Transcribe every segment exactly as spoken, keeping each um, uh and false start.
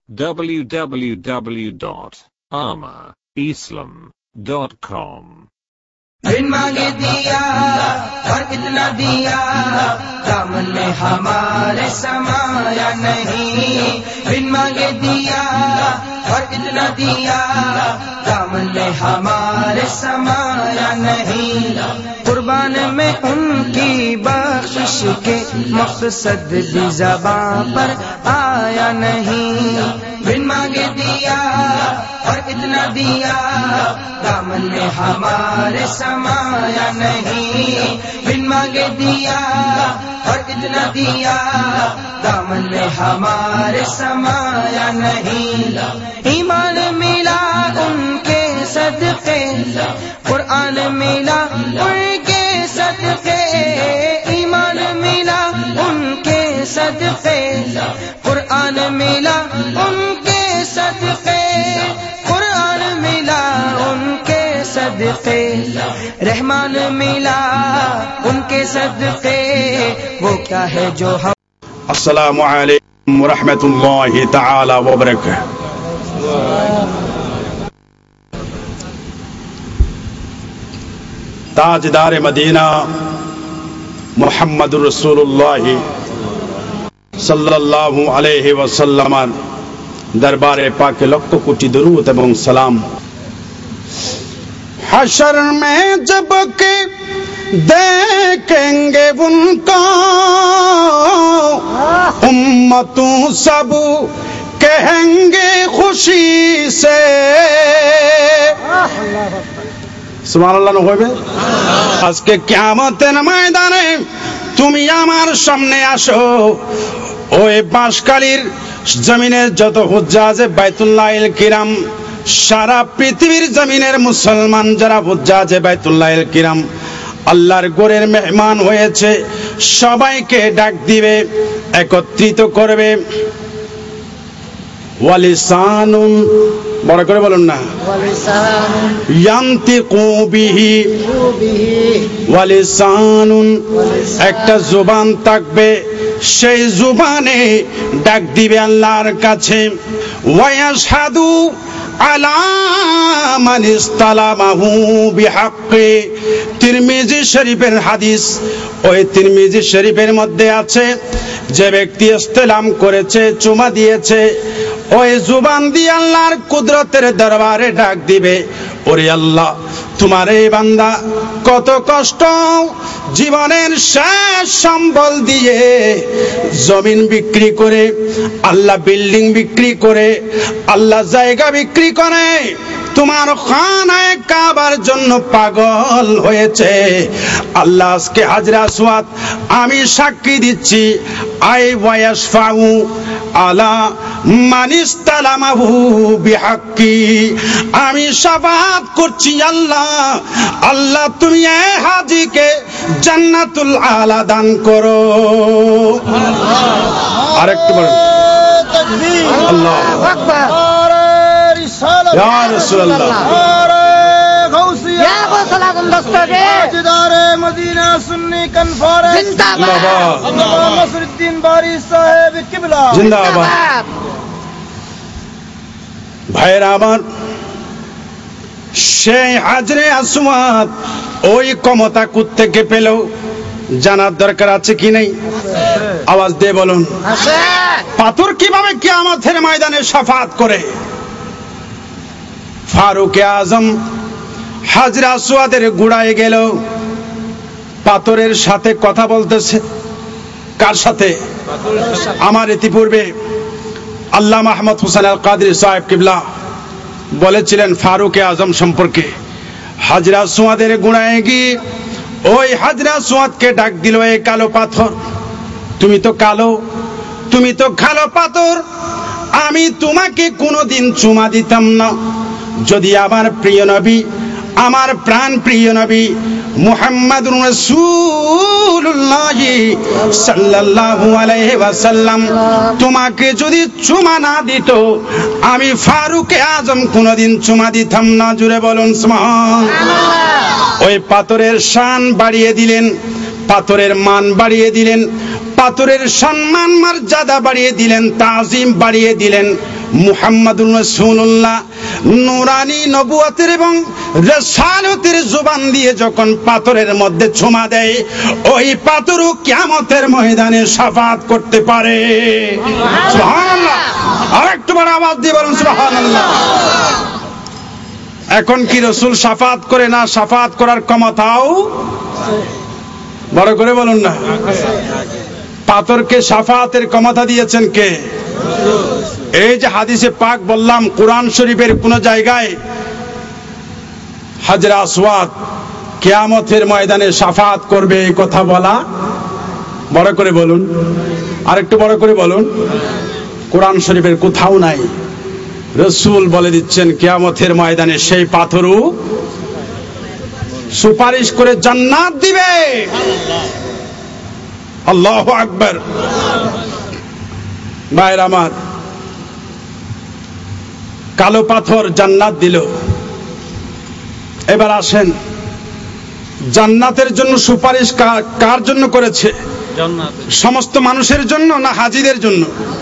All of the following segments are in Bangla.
w w w dot ama islam dot com। बिन मांगे दिया और इतना दिया दामन में हमारे समाया नहीं। बिन मांगे दिया और इतना दिया दामन में हमारे समाया नहीं। कुर्बान में उनकी बख्शिश के मकसद भी ज़बां पर आया नहीं। बिन मांगे दिया और इतना दिया दामन में हमारे समाया नहीं। बिन मांगे दिया और इतना दिया दामन में हमारे समाया नहीं। ईमान मिला उनके सदके, कुरान मिला उनके सदके। ईमान मिला उनके सदके, कुरान मिला उनके सदके। कुरान मिला उनके सदके, रहमान मिला उनके सदके। वो क्या है जो हम। अस्सलामु अलैकुम व रहमतुल्लाहि तआला व बरकातहू। ताजदार मदीना मुहम्मदुर रसूलुल्लाह सल्लल्लाहु अलैहि वसल्लम दरबारे पाके लक्ष कोटि दरूद एवं सलाम। हशर में जब के देखेंगे उनको उम्मतों सब कहेंगे खुशी से। सुबहानाल्लाह होइबे। আজকে কিয়ামতের ময়দানে তুমি আমার সামনে আসো। ওই বাঁশখালীর জমিনের যত হুজ্জাজ বাইতুল্লাহিল কিরাম, সারা পৃথিবীর জমিনের মুসলমান যারা হুজ্জাজ বাইতুল্লাহিল কিরাম আল্লাহর ঘরের মেহমান হয়েছে, সবাইকে ডাক দিবে, একত্রিত করবে। ওয়ালিসানুন, বড় করে বলুন না, ইয়ান্তিকু বিহি। ওয়ালিসানুন, একটা জুবান থাকবে, সেই জুবানে ডাক দিবে আল্লাহর কাছে। ওয়ায়াশহাদু আলা মান ইসতালামাহু বিহাক্কি। তিরমিজি শরীফের হাদিস, ওই তিরমিজি শরীফের মধ্যে আছে যে ব্যক্তি ইসলাম করেছে, চুমা দিয়েছে, ওই জুবান দিয়ে আল্লাহর কুদরতের দরবারে ডাক দিবে, ওরে আল্লাহ তোমার এই বান্দা কত কষ্ট, জীবনের শেষ সম্বল দিয়ে জমিন বিক্রি করে, আল্লাহ বিল্ডিং বিক্রি করে, আল্লাহ জায়গা বিক্রি করে তোমার খানায়ে কাবার জন্য পাগল হয়েছে। আল্লাহ আজকে হাজরা আসওয়াদ আমি সাক্ষী দিচ্ছি, আই ওয়ায়াশফাউ আলা মান ইসতালামাহু বিহাক্কি। আমি শাফাআত করছি আল্লাহ, আল্লাহ তুমি এই হাজীকে জান্নাতুল আলা দান করো। আরেকটু বলুন তাকবীর, আল্লাহু আকবার, ইয়া রাসূলুল্লাহ, या वो सलाम दस्तगे ताजदारे मदीना सुन्नी कन्फरेंस जिंदाबाद, अल्लामा नसरुद्दीन बारी साहेब किबला जिंदाबाद। ভাইরা আমার, সেই হাজরে আসওয়াদ ওই ক্ষমতা কোত্থেকে পেল জানার দরকার আছে কি নাই? আওয়াজ দিয়ে বলুন। পাথর কিভাবে কিয়ামতের ময়দানে শাফাআত করে? ফারুক আজম হাজরে আসওয়াদের গুড়ায় গেল, পাথরের সাথে কথা বলতেছে। কার সাথে? আমার ইতিপূর্বে আল্লামা আহমদ হোসেন আল কাদরি সাহেব কিবলা বলেছিলেন ফারুক আজম সম্পর্কে। হাজরে আসওয়াদের গুড়ায় গিয়ে ওই হাজরে আসওয়াদকে ডাক দিল, এই কালো পাথর, তুমি তো কালো, তুমি তো কালো পাথর, আমি তোমাকে কোনোদিন চুমা দিতাম না যদি আমার প্রিয় নবী, আমার প্রাণ প্রিয় নবী মুহাম্মাদুর রাসূলুল্লাহ সাল্লাল্লাহু আলাইহি ওয়াসাল্লাম তোমাকে যদি চুমা না দিত, আমি ফারুক আজম কোনোদিন চুমা দিতাম না। জুড়ে বলুন সুবহানাল্লাহ। ওই পাথরের শান বাড়িয়ে দিলেন, পাথরের মান বাড়িয়ে দিলেন, পাথরের সম্মান মর্যাদা বাড়িয়ে দিলেন, তাজিম বাড়িয়ে দিলেন। মুহাম্মাদুর রাসূলুল্লাহ নূরানী নবুয়তের এবং রিসালাতের জবান দিয়ে যখন পাথরের মধ্যে ছোঁয়া দেয়, ওই পাথরও কিয়ামতের ময়দানে শাফাআত করতে পারে। সুবহানাল্লাহ। আর একটু বড় আওয়াজ দিয়ে বলুন সুবহানাল্লাহ। এখন কি রাসূল শাফাআত করে না? শাফাআত করার ক্ষমতাও বড় করে বলুন না। পাথরকে শাফাআতের ক্ষমতা দিয়েছেন কে? এই যে হাদিসে পাক বললাম, কোরআন শরীফের কোন জায়গায় হাজরা আসওয়াদ কিয়ামতের ময়দানে শাফাআত করবে এই কথা বলা? বড় করে বলুন, আর একটু বড় করে বলুন। কোরআন শরীফের কোথাও নাই। রাসূল বলে দিচ্ছেন কিয়ামতের ময়দানে সেই পাথরও সুপারিশ করে জান্নাত দিবে। আল্লাহু আকবার। ভাইরা আমার, কালো পাথর জান্নাত দিল। এবার আসেন, জান্নাতের জন্য সুপারিশ কার জন্য করেছে? সমস্ত মানুষের জন্য না হাজীদের জন্য?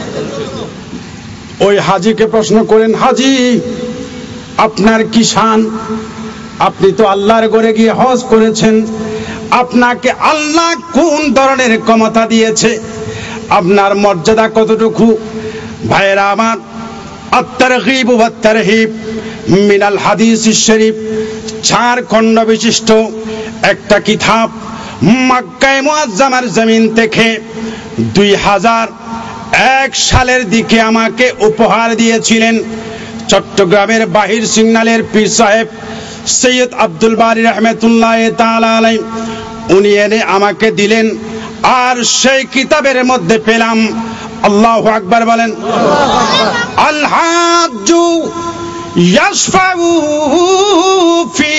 ওই হাজীকে প্রশ্ন করেন, হাজী আপনার কি শান? আপনি তো আল্লাহর ঘরে গিয়ে হজ করেছেন, আপনাকে আল্লাহ কোন ধরনের ক্ষমতা দিয়েছে? আপনার মর্যাদা কতটুকু? ভাইরা আমার, আত-তারগীব ওয়া তারহিব মিনাল হাদিস শরীফ চার খণ্ড বিশিষ্ট একটা কিতাব মক্কা মুআজ্জামার জমিন থেকে দুই হাজার এক সালের দিকে আমাকে উপহার দিয়েছিলেন চট্টগ্রামের বাহির সিগন্যালের পীর সাহেব সৈয়দ আব্দুল বারী রাহমাতুল্লাহ তাআলা আলাইহি। উনি এনে আমাকে দিলেন, আর সেই কিতাবের মধ্যে পেলাম, আল্লাহু আকবার বলেন, আল হাজ্জু ইয়াশফাউ ফি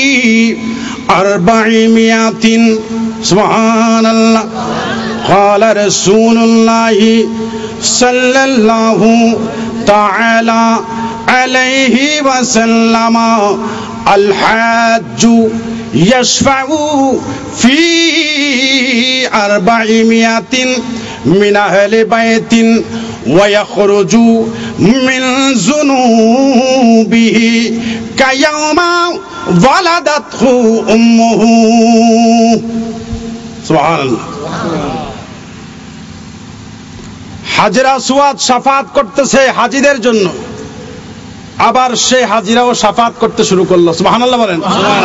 আরবাঈমিয়াতিন। সুবহানাল্লাহ। ক্বালা রাসূলুল্লাহ সাল্লাল্লাহু তাআলা আলাইহি ওয়াসাল্লাম, আল হাজ্জু ইয়াশফাউ ফি আরবাঈমিয়াতিন মিন আহলি বাইতিন ওয়া ইয়াখরুজু মিন যুনুবিহি কায়াউমা ওয়ালাদাতহু উম্মুহু। সুবহানাল্লাহ। হাজরা আসওয়াদ শাফাআত করতেছে হাজীদের জন্য, আবার সেই হাজীরাও শাফাআত করতে শুরু করলো। সুবহানাল্লাহ বলেন।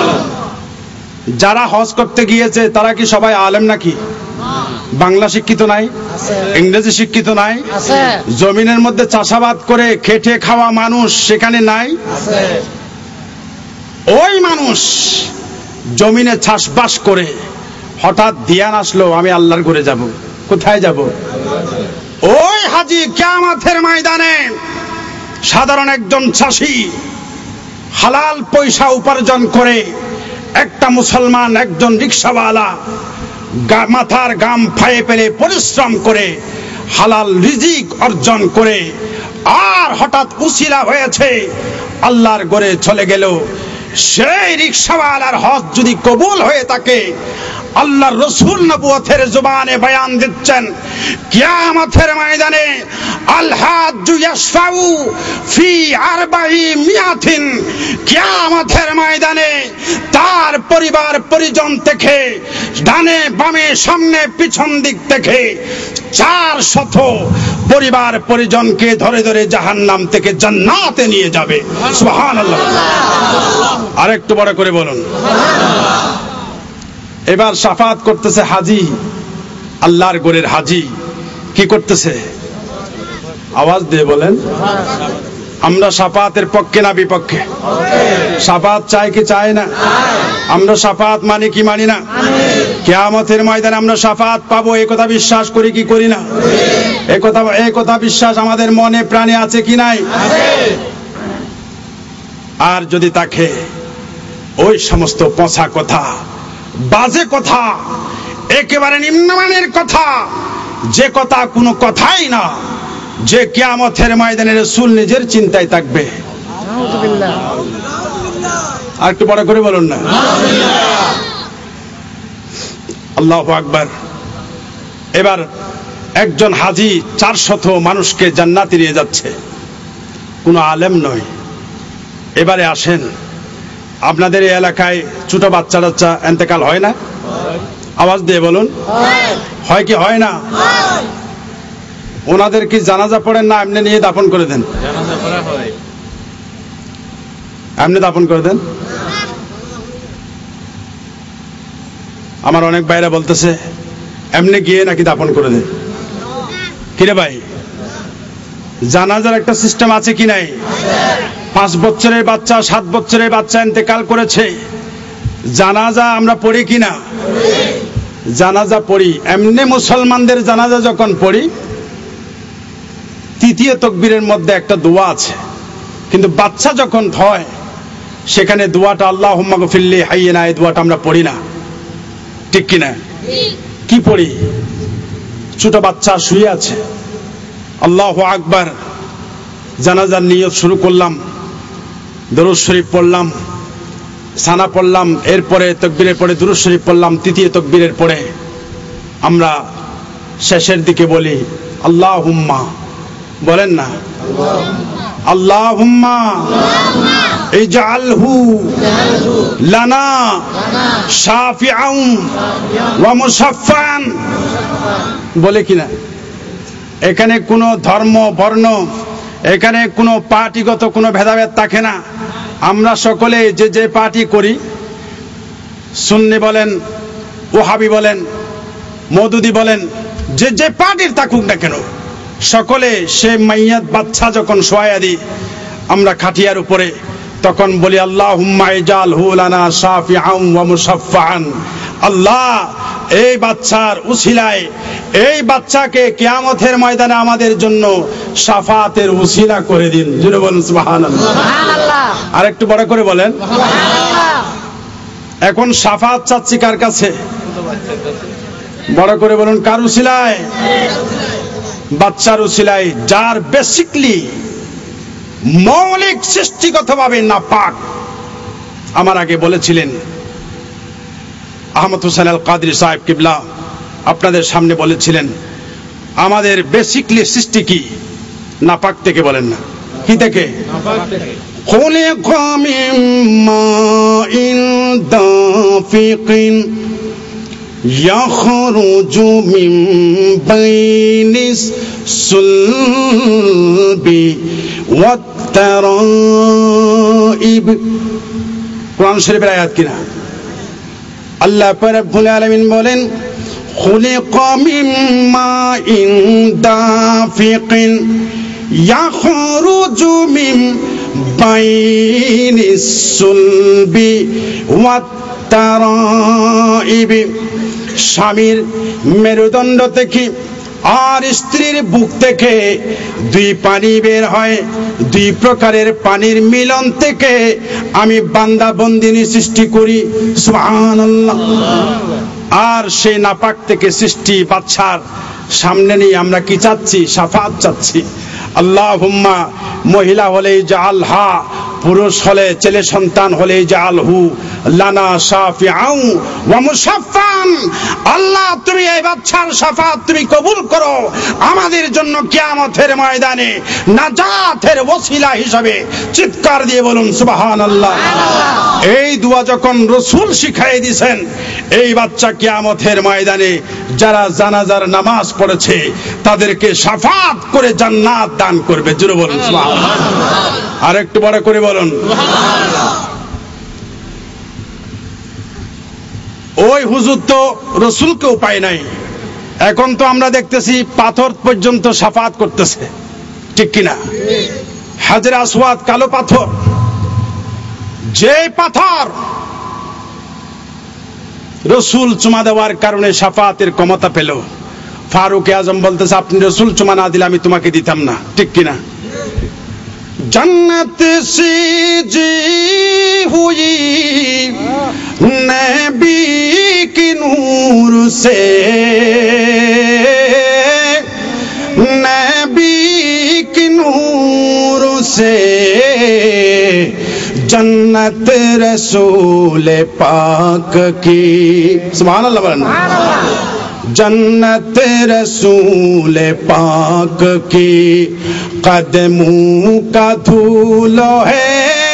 যারা হজ করতে গিয়েছে তারা কি সবাই আলেম নাকি? বাংলা শিক্ষিত নাই, ইংরেজি শিক্ষিত নাই, জমিনের মধ্যে চাষাবাদ করে খেটে খাওয়া মানুষ সেখানে নাই। ওই মানুষ জমিনে চাষবাস করে হঠাৎ ধ্যান আসলো, আমি আল্লাহর ঘরে যাব। কোথায় যাব? ওই হাজী কিয়ামতের ময়দানে সাধারণ একজন চাষী হালাল পয়সা উপার্জন করে, একটা মুসলমান একজন রিকশাওয়ালা মাথার গাম ফায়ে ফেলে পরিশ্রম করে হালাল রিজিক অর্জন করে, আর হঠাৎ উসিলা হয়েছে আল্লাহর ঘরে চলে গেল। সেই রিকশাওয়ালার হজ যদি কবুল হয়ে থাকে, আল্লাহর রাসূল নবুয়তের জবানে বয়ান দিচ্ছেন, কিয়ামতের ময়দানে আল হাজ্জু ইয়াশফাউ ফি আরবাঈমিয়াতিন, কিয়ামতের ময়দানে তার পরিবার পরিজন থেকে ডানে বামে সামনে পিছন দিক থেকে চার শত পরিবার পরিজনকে ধরে ধরে জাহান্নাম থেকে জান্নাতে নিয়ে যাবে। সুবহানাল্লাহ। আরেকটু বড় করে বলুন। এবার শাফাআত করতেছে হাজী, আল্লাহর ঘরের হাজী কি করতেছে? আওয়াজ দিয়ে বলেন। আমরা শাফাআতের পক্ষে না বিপক্ষে? শাফাআত চাই কি চাই না? আমরা শাফাআত মানি কি মানি না? কিয়ামতের ময়দানে আমরা শাফাআত পাবো, এই কথা বিশ্বাস করি কি করি না? এই কথা এই কথা বিশ্বাস আমাদের মনে প্রাণে আছে কি নাই? আর যদি তাকে ওই সমস্ত পচা কথা, বাজে কথা, একেবারে নিম্নমানের কথা, যে কথা কোনো কথাই না, যে কিয়ামতের ময়দানে রাসূল নিজের চিন্তায় থাকবে। আর একটু বড় করে বলুন না। আল্লাহু আকবার। এবার একজন হাজী চারশত মানুষকে জান্নাতে নিয়ে যাচ্ছে। কোনো আলেম নই। এবারে আসেন, আপনাদের এই এলাকায় ছোট বাচ্চা টাচ্চা এতেকাল হয় না? আওয়াজ দিয়ে বলুন, হয় কি হয় না? ওনাদের কি জানাজা পড়েন না এমনি নিয়ে দাফন করে দেন? এমনি দাফন করে দেন? আমার অনেক ভাইরা বলতেছে এমনি গিয়ে নাকি দাফন করে দেন। কিরে ভাই, জানাজার একটা সিস্টেম আছে কি নাই? পাঁচ বছরের বাচ্চা, সাত বছরের বাচ্চা ইন্তেকাল করেছে, জানাজা আমরা পড়ি কিনা? জানাজা পড়ি। এমনি মুসলমানদের জানাজা যখন পড়ি, তৃতীয় তাকবীরের মধ্যে একটা দোয়া আছে, কিন্তু বাচ্চা যখন হয় সেখানে দোয়াটা আল্লাহুম্মা গফিরলি হাইয়িনা, এই দোয়াটা আমরা পড়ি না, ঠিক কিনা? কি পড়ি? ছোট বাচ্চা শুয়ে আছে, আল্লাহু আকবার, জানাজার নিয়ত শুরু করলাম, দরুদ শরীফ পড়লাম, সানা পড়লাম, এরপরে তাকবীরের পরে দরুদ শরীফ পড়লাম, তৃতীয় তাকবীরের পরে আমরা শেষের দিকে বলি আল্লাহুম্মা, বলেন না আল্লাহুম্মা ইজআলহু লানা শাফিআন ওয়া মুশাফফান, বলে কিনা? এখানে কোনো ধর্ম বর্ণ, এখানে কোনো পার্টিগত কোনো ভেদাভেদ থাকে না। আমরা সকলে যে যে পার্টি করি, সুন্নি বলেন, ওহাবি বলেন, মওদুদি বলেন, যে যে পার্টির থাকুক না কেন, সকলে সে মাইয়াত বাচ্চা যখন শোয়া দিই আমরা খাটিয়ার উপরে, তখন বলি আল্লাহুম্মা ইজআলহু লানা শাফিআন ওয়া মুশাফফাআন। আল্লাহ, এই বাচ্চার উসিলায় এই বাচ্চাকে কিয়ামতের ময়দানে আমাদের জন্য শাফাতের উসিলা করে দিন। জোরে বলুন সুবহানাল্লাহ। সুবহানাল্লাহ। আর একটু বড় করে বলেন সুবহানাল্লাহ। এখন শাফাত চাচ্ছি কার কাছে? বড় করে বলুন, কার উসিলায়? বাচ্চার উসিলায়, যার বেসিকলি মৌলিক সৃষ্টিগতভাবে নাপাক। আমার আগে বলেছিলেন আহমদ হোসেন আল কাদরি সাহেব কিবলা, আপনাদের সামনে বলেছিলেন আমাদের বেসিকলি সৃষ্টি কি? নাপাক থেকে। বলেন না, কি থেকে? খুলিকা মিন মাইন দাফিকিন ইয়াখরুজু মিন বাইনিস সুলবি ওয়াত তারাইব। কোরআন শরীফের আয়াত কিনা? আল্লাহ রাব্বুল আলামিন বলেন খুলিকা মিন মাইন দাফিকিন ইয়াখরুজু মিন বাইনিস সুলবি ওয়াত তারাইব। স্বামীর মেরুদণ্ড থেকে আর স্ত্রীর বুক থেকে দুই পানি বের হয়, দুই প্রকারের পানির মিলন থেকে আমি বান্দা বন্দিনী সৃষ্টি করি। সুবহানাল্লাহ। আর সেই নাপাক থেকে সৃষ্টি বাচ্চার সামনে নিয়ে আমরা কি চাচ্ছি? শাফাত চাচ্ছি। আল্লাহুম্মা, মহিলা হলে জাআলহা, পুরুষ হলে ছেলে সন্তান হলে জাআলহু লানা শাফিআন ওয়া মুশাফফান। আল্লাহ, তুমি এই বাচ্চার শাফাত তুমি কবুল করো, আমাদের জন্য কিয়ামতের ময়দানে নাজাতের ওসিলা হিসাবে। চিৎকার দিয়ে বলুন সুবহানাল্লাহ। এই দোয়া যখন রাসূল শিখাই দিয়েছেন, এই বাচ্চা কিয়ামতের ময়দানে যারা জানাজার নামাজ পড়েছে তাদেরকে শাফাত করে জান্নাত দান করবে। জোরে বলুন সুবহানাল্লাহ। আর একটু বড় করে বলুন সুবহানাল্লাহ। ওই হুজুর তো রাসূলকেও পায় নাই, এখন তো আমরা দেখতেছি পাথর পর্যন্ত শাফাত করতেছে, ঠিক কিনা? হাজরে আসওয়াদ, কালো পাথর, যে পাথর রাসূল চুমা দেওয়ার কারণে শাফাতের ক্ষমতা পেল। ফারুক আজম বলতেছে আপনি রাসূল চুমা না দিলে আমি তোমাকে দিতাম না, ঠিক কিনা? जन्नत से जी हुई नबी की नूर से, नबी की नूर से जन्नत रसूल पाक की। सुभान अल्लाह। जन्नत रसूल पाक की कदमों का धूलो है,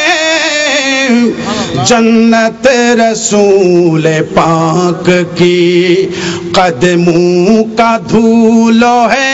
जन्नत रसूल पाक की कदमों का धूलो है।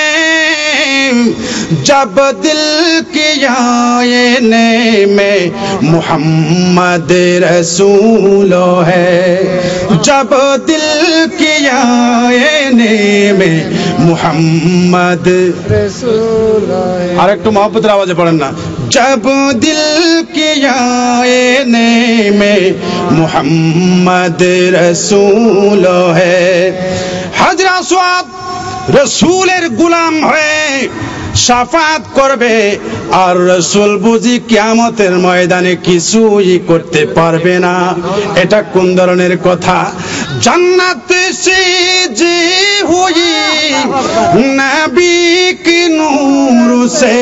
जब दिल की आईने में मोहम्मद रसूल है, जब दिल की आईने में मोहम्मद रसूल है। আর একটু মহব্বতের আওয়াজে পড়েন না। जब दिल की आईने में मोहम्मद रसूल है। हजरत আসওয়াদ রসুলের গোলাম হয়ে শাফাত করবে, আর রসুল বুঝি কিয়ামতের ময়দানে কিছুই করতে পারবে না। এটা কোন ধরনের কথা? জান্নাত সে যে হুই নবী কি নূর সে,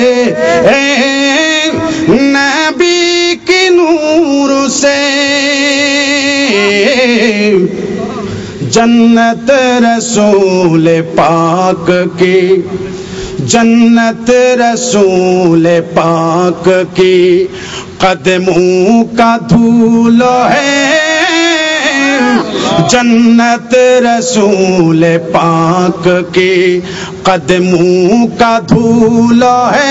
নবী কি নূর সে जन्नत रसूल पाक की, जन्नत रसूल पाक की कदमों का धूलो है, जन्नत रसूल पाक की कदमों का धूलो है।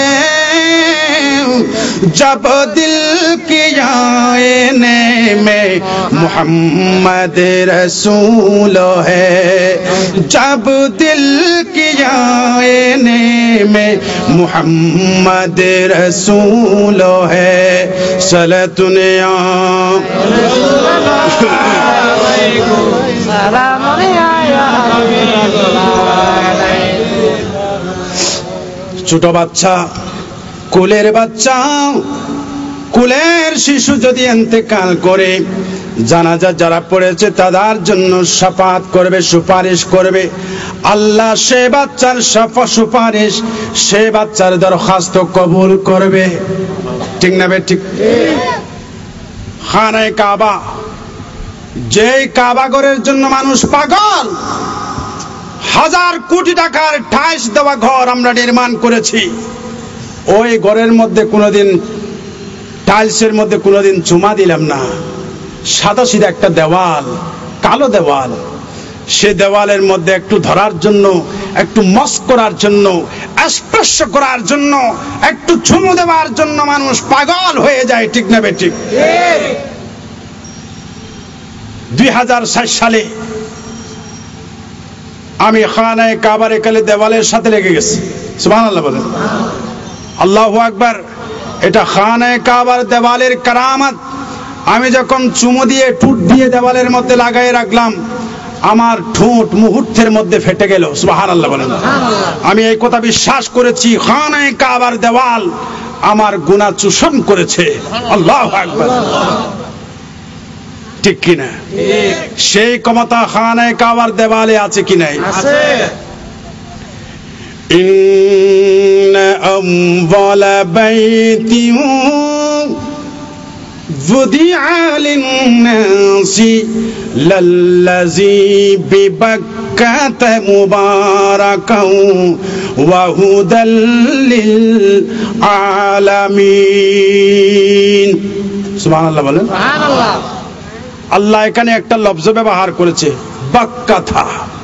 जब दिल की आईने में मोहम्मद रसूल है, जब दिल की आईने में मोहम्मद रसूल है। सलातुन या ছোট বাচ্চা, কুলের বাচ্চা, কুলের শিশু যদি ইন্তেকাল করে, জানাজা যারা পড়েছে তাদের জন্য শাফাত করবে, সুপারিশ করবে। আল্লাহ সে বাচ্চার শাফা সুপারিশ, সে বাচ্চার দরখাস্ত কবুল করবে। ঠিক না বে ঠিক? খানায়ে কাবা, যে কাবা ঘরের জন্য মানুষ পাগল, হাজার কোটি টাকার টাইলস দেওয়া ঘর আমরা নির্মাণ করেছি, ওই ঘরের মধ্যে কোনোদিন টাইলসের মধ্যে কোনোদিন চুমা দিলাম না। সাদা সিধা একটা দেওয়াল, কালো দেওয়াল, সে দেওয়ালের মধ্যে একটু ধরার জন্য, একটু মস করার জন্য, স্পর্শ করার জন্য, একটু চুমু দেওয়ার জন্য মানুষ পাগল হয়ে যায়। ঠিক না বেঠিক? দুই হাজার ষাট সালে আমি খানায়ে কাবার একালে দেওয়ালের সাথে লেগে গেছি। সুবহানাল্লাহ বলেন, আল্লাহু আকবার। এটা খানায়ে কাবার দেওয়ালের কারামত। আমি যখন চুমু দিয়ে ঠোঁট দিয়ে দেওয়ালের মধ্যে লাগাই রাখলাম, আমার ঠোঁট মুহূর্তের মধ্যে ফেটে গেল। সুবহানাল্লাহ বলেন। আমি এই কথা বিশ্বাস করেছি, খানায়ে কাবার দেওয়াল আমার গুনাহ চূষণ করেছে। আল্লাহু আকবার। ঠিক কিনা? সেই ক্ষমতা খানায়ে কাবার দেওয়ালে আছে কি নাই? আছে। إن أول بيت وضع للناس للذي ببكة مباركا وهدى للعالمين। সুবহানাল্লাহ বলেন। সুবহানাল্লাহ। আল্লাহ এখানে একটা লফজ ব্যবহার করেছে, বাক্কাথা,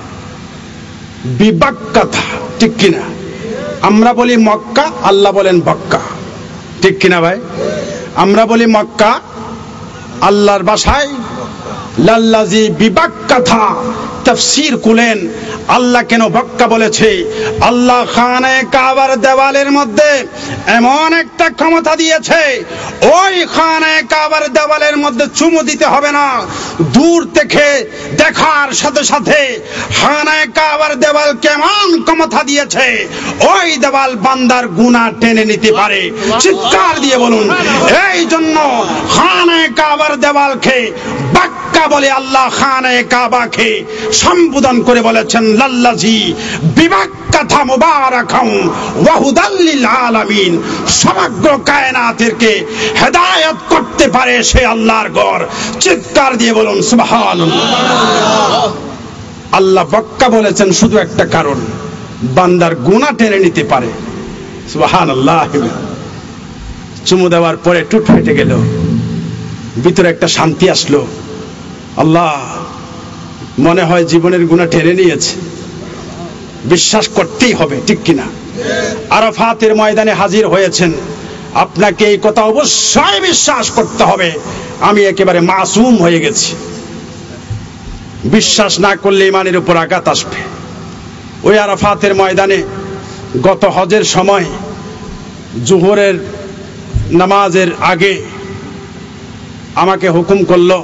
বিবাক্কাথা। ঠিক কিনা? আমরা বলি মক্কা, আল্লাহ বলেন বাক্কা। ঠিক কিনা ভাই? আমরা বলি মক্কা, আল্লাহর ভাষায় লাল্লাজি বিবাক্কাথা। তাফসীর খুলেন, আল্লাহ কেন বাক্কা বলেছে? আল্লাহ খানায়ে কাবার দেওয়ালের মধ্যে এমন একটা ক্ষমতা দিয়েছে, ওই খানায়ে কাবার দেওয়ালের মধ্যে চুমু দিতে হবে না, দূর থেকে দেখার সাথে সাথে খানায়ে কাবার দেওয়াল কেমন ক্ষমতা দিয়েছে, ওই দেওয়াল বান্দার গুনাহ টেনে নিতে পারে। চিৎকার দিয়ে বলুন। এই জন্য খানায়ে কাবার দেওয়ালকে বাক্কা বলে আল্লাহ খানায়ে কাবাকে সম্বোধন করে বলেছেন লাল্লাজি বিবাক্কাথা মুবারাকাম ওয়া হুদাল লিল আলামিন। সমগ্র কায়নাতকে হেদায়েত করতে পারে সে আল্লাহর ঘর। চিৎকার দিয়ে বলুন সুবহানাল্লাহ। আল্লাহ বক্কা বলেছেন শুধু একটা কারণ, বান্দার গুনাহ টেনে নিতে পারে। সুবহানাল্লাহ। চুমু দেওয়ার পরে টুট ফেটে গেল, ভিতরে একটা শান্তি আসলো। আল্লাহ মনে হয় জীবনের গুনাহ টেনে নিয়েছে। বিশ্বাস করতেই হবে, ঠিক কিনা? আরাফাতের ময়দানে হাজির হয়েছেন, আপনাকে এই কথা অবশ্যই বিশ্বাস করতে হবে, আমি একেবারে মাসুম হয়ে গেছি। বিশ্বাস না করলে ইমানের উপর আঘাত আসবে। ওই আরাফাতের ময়দানে গত হজের সময় জোহরের নামাজের আগে আমাকে হুকুম করলো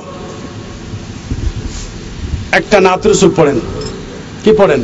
একটা নাত রাসূল পড়েন। কি পড়েন?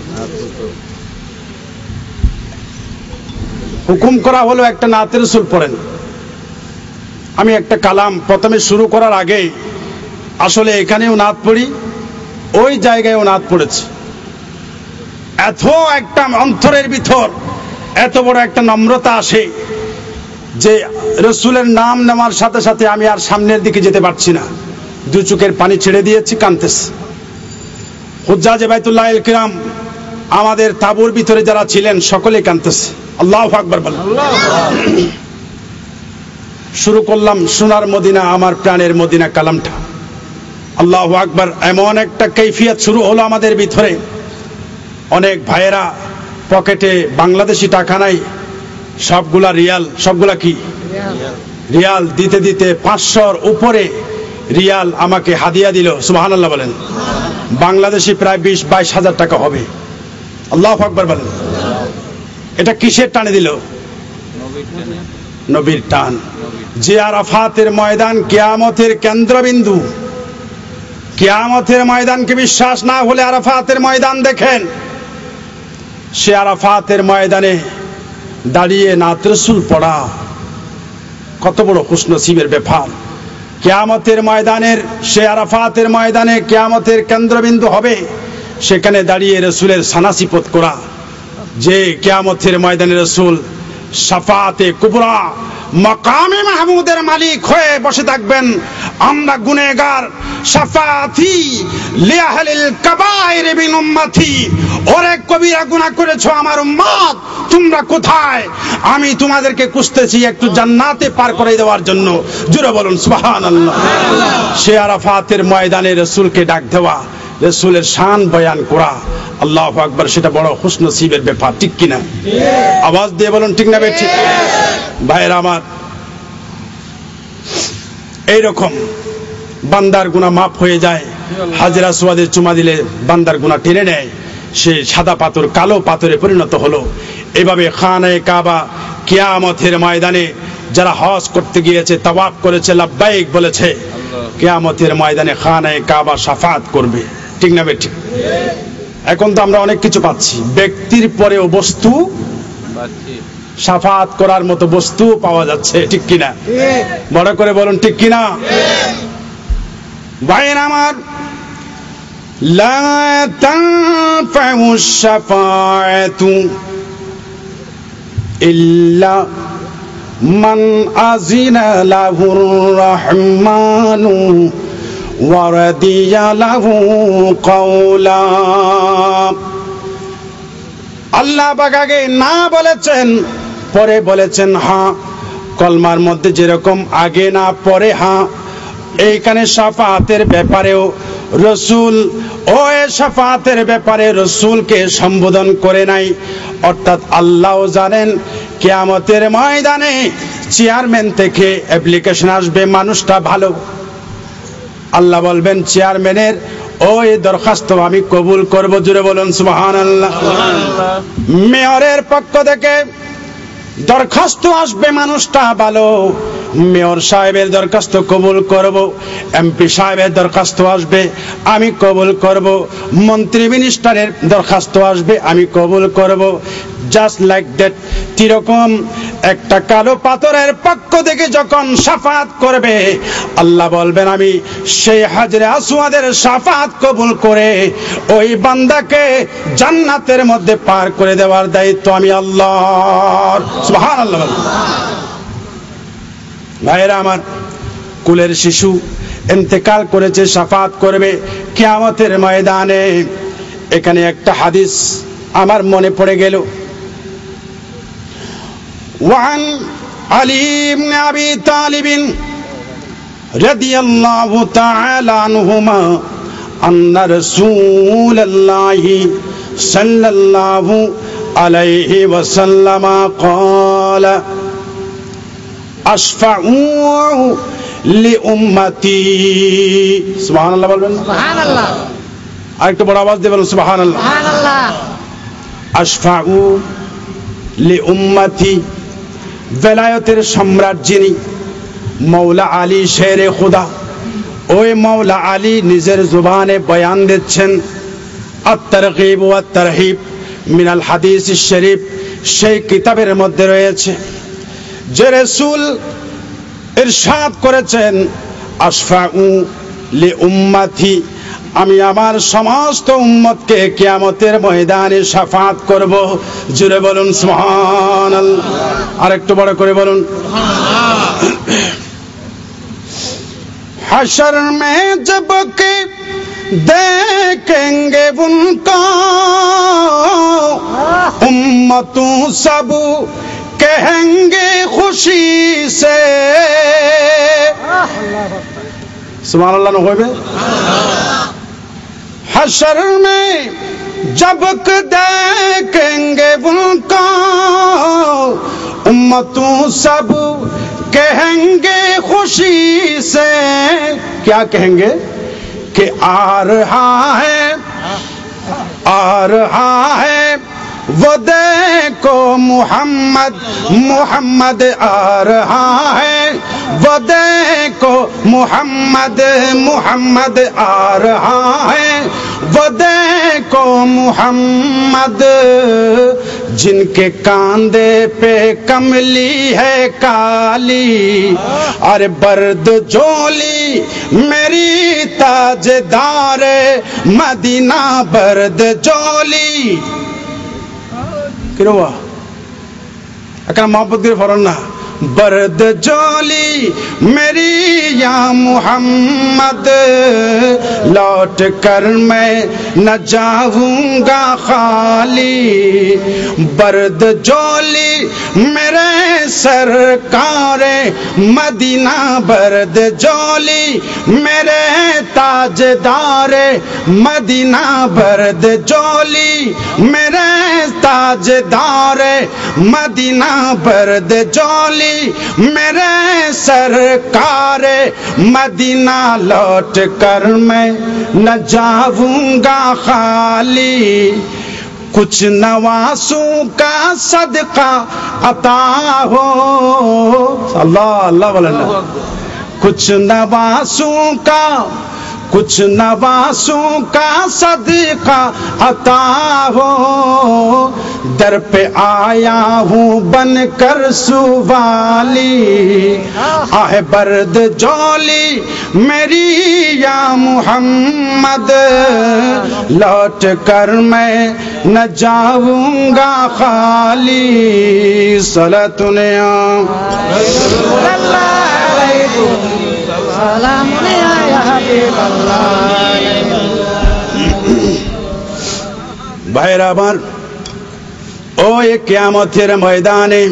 হুকুম করা হলো একটা নাত রাসূল পড়েন। আমি একটা কালাম প্রথমে শুরু করার আগে আসলে এখানেও নাত পড়ি, ওই জায়গায়ও নাত পড়েছি। এত একটা অন্তরের ভিতর এত বড় একটা নম্রতা আসে যে রাসূলের নাম নেওয়ার সাথে সাথে আমি আর সামনের দিকে যেতে পারছি না, দু চোখের পানি ছেড়ে দিয়েছি, কাঁদতেছি। হুজ্জাজে বাইতুল্লাহিল কিরাম আমাদের তাঁবুর ভিতরে যারা ছিলেন সকলে কাঁদতেছে। আল্লাহু আকবার বলেন। শুরু করলাম সোনার মদিনা আমার প্রাণের মদিনা কালামটা। আল্লাহু আকবার। এমন একটা কৈফিয়ত শুরু হলো আমাদের ভিতরে। অনেক ভাইয়েরা পকেটে বাংলাদেশি টাকা নাই, সবগুলা রিয়াল, সবগুলা কি রিয়াল দিতে দিতে পাঁচশোর উপরে রিয়াল আমাকে হাদিয়া দিল। সুবহানাল্লাহ বলেন। বাংলাদেশি প্রায় বিশ বাইশ হাজার টাকা হবে। আল্লাহু আকবার বলেন। এটা কিসের টানে দিল? নবীর টান। যে আরাফাতের ময়দান কিয়ামতের কেন্দ্রবিন্দু। কিয়ামতের ময়দানকে বিশ্বাস না হলে আরাফাতের ময়দান দেখেন। সে আরাফাতের ময়দানে দাঁড়িয়ে নাত রাসূল পড়া কত বড় খুশনসিবের ব্যাপার। কিয়ামতের ময়দানের সে আরাফাতের ময়দানে কিয়ামতের কেন্দ্রবিন্দু হবে, সেখানে দাঁড়িয়ে রাসূলের সানাসিপত করা। যে কিয়ামতের ময়দানে রাসূল শাফাআতে কুবরা মাকামে মাহমুদের মালিক হয়ে বসে থাকবেন। আমরা গুনাহগার, শাফাআতি লিআহলিল কাবায়ের মিন উম্মতি। ওরে কবিরা গুনাহ করেছো আমার উম্মত, তোমরা কোথায়? আমি তোমাদেরকে খুঁজতেছি একটু জান্নাতে পার করে দেওয়ার জন্য। জোরে বলুন সুবহানাল্লাহ। সে আরাফাতের ময়দানে রাসূলকে ডাক দেওয়া, রাসূলের শান বয়ান করা, আল্লাহু আকবার, সেটা বড় খুশনসিবের ব্যাপার, ঠিক কিনা? আওয়াজ দিয়ে বলুন ঠিক না ঠিক? ভাইরা আমার, এইরকম বান্দার গুনাহ মাফ হয়ে যায়। হাজরা সুয়াদের চুমা দিলে বান্দার গুনাহ টেনে নেয়, সে সাদা পাথর কালো পাথরে পরিণত হলো। এভাবে খানায়ে কাবা কিয়ামতের ময়দানে যারা হজ করতে গিয়েছে, তাওয়াফ করেছে, লাব্বাইক বলেছে, কিয়ামতের ময়দানে খানায়ে কাবা শাফাআত করবে, ঠিক না ঠিক? এখন তো আমরা অনেক কিছু পাচ্ছি, ব্যক্তির পরেও বস্তু শাফাআত করার মতো বস্তু পাওয়া যাচ্ছে, ঠিক কিনা? বড় করে বলুন ঠিক কিনা? ভাইয়ের আমার, লা তানফাউ শাফাআতু ইল্লা মান আযিনা লাহুর রাহমানু ওয়া রাদিয়া লাহু কাওলা। আল্লাহ পাক আগে না বলেছেন, পরে বলেছেন হ্যাঁ। কলমার মধ্যে যেরকম আগে না পরে হ্যাঁ, এইখানে শাফাআতের ব্যাপারেও রাসূল ও শাফাআতের ব্যাপারে রাসূলকে সম্বোধন করে নাই। অর্থাৎ আল্লাহও জানেন কিয়ামতের ময়দানে চেয়ারম্যান থেকে অ্যাপ্লিকেশন আসবে, মানুষটা ভালো। আল্লাহ বলবেন চেয়ারম্যানের ওই দরখাস্ত আমি কবুল করব। জুড়ে বলুন সুবহানাল্লাহ। মেয়রের পক্ষ থেকে দরখাস্ত আসবে, মানুষটা ভালো, মেয়র সাহেবের দরখাস্ত কবুল করব। এমপি সাহেবের দরখাস্ত আসবে, আমি কবুল করব। মন্ত্রী মিনিস্টারের দরখাস্ত আসবে, আমি কবুল করব। Just like that. তিরকম একটা কালো পাথরের পক্ষ থেকে যখন শাফাআত করবে, আল্লাহ বলবেন আমি সেই হাজরে আসওয়াদের শাফাআত কবুল করে ওই বান্দাকে জান্নাতের মধ্যে পার করে দেওয়ার দায়িত্ব আমি আল্লাহর। সুবহানাল্লাহ। ভাইরা আমার, কুলের শিশু ইন্তেকাল করেছে, শাফাআত করবে কিয়ামতের ময়দানে। এখানে একটা হাদিস আমার মনে পড়ে গেল। ওয়ান আলী ইবনে আবি তালিব রাদিয়াল্লাহু তাআলা আনহুমা আন্না রাসূলুল্লাহি সাল্লাল্লাহু আলাইহি ওয়াসাল্লাম قال আশফাউ লিউম্মতি। সুবহানাল্লাহ বলবেন। সুবহানাল্লাহ। আরেকটু বড় আওয়াজ দিয়ে বলুন সুবহানাল্লাহ। সুবহানাল্লাহ। আশফাউ লিউম্মতি, বেলায়েতের সম্রাট যিনি মৌলা আলী শেরে খুদা, ওই মৌলা আলী নিজের জুবানে বয়ান দিচ্ছেন আত-তারগীব ওয়া তারহিব মিনাল হাদিস শরীফ, সেই কিতাবের মধ্যে রয়েছে যে রাসূল ইরশাদ করেছেন আশফাউ লিউম্মতি, আমি আমার সমস্ত উম্মতকে কিয়ামতের ময়দানে শাফাআত করব। জোরে বলুন সুবহানাল্লাহ। আরেকটু বড় করে বলুন সুবহানাল্লাহ। हशर में जब के देखेंगे उनको उम्मतों सब कहेंगे खुशी से। सुभान अल्लाह होवे। हशर में जब के देखेंगे उनको उम्मतों सब कहेंगे खुशी से। क्या कहेंगे कि आ रहा है आ रहा है वो देखो मोहम्मद मोहम्मद आ रहा है वो देखो मोहम्मद मोहम्मद आ रहा है वो देखो मोहम्मद। जिनके कांधे पे कमली है काली, अरे बर्द जोली मेरी ताजदार मदीना बर्द जोली। क्यों हुआ अका मोहब्बत के फौरन ना बर्द जोली मेरी या मोहम्मद, लौट कर मैं न जाऊंगा खाली। बर्द जोली मेरे सरकार मदीना बर्द जोली मेरे ताजदार मदीना बर्द जोली मेरे ताजदार मदीना बर्द जोली मेरे सरकार मदीना, लौट कर मैं न जाऊंगा खाली। कुछ नवासों का सदका अता हो। अल्लाह अल्लाह वल्लाह। कुछ नवासों का कुछ नवासों का सदका अता हो। दर पे आया हूँ बनकर सुवाली, आहे बर्द जोली मेरी या मोहम्मद, लौट कर मैं न जाऊंगा खाली। सलातुने ভাইরা আমার, ও এ কিয়ামতের ময়দানে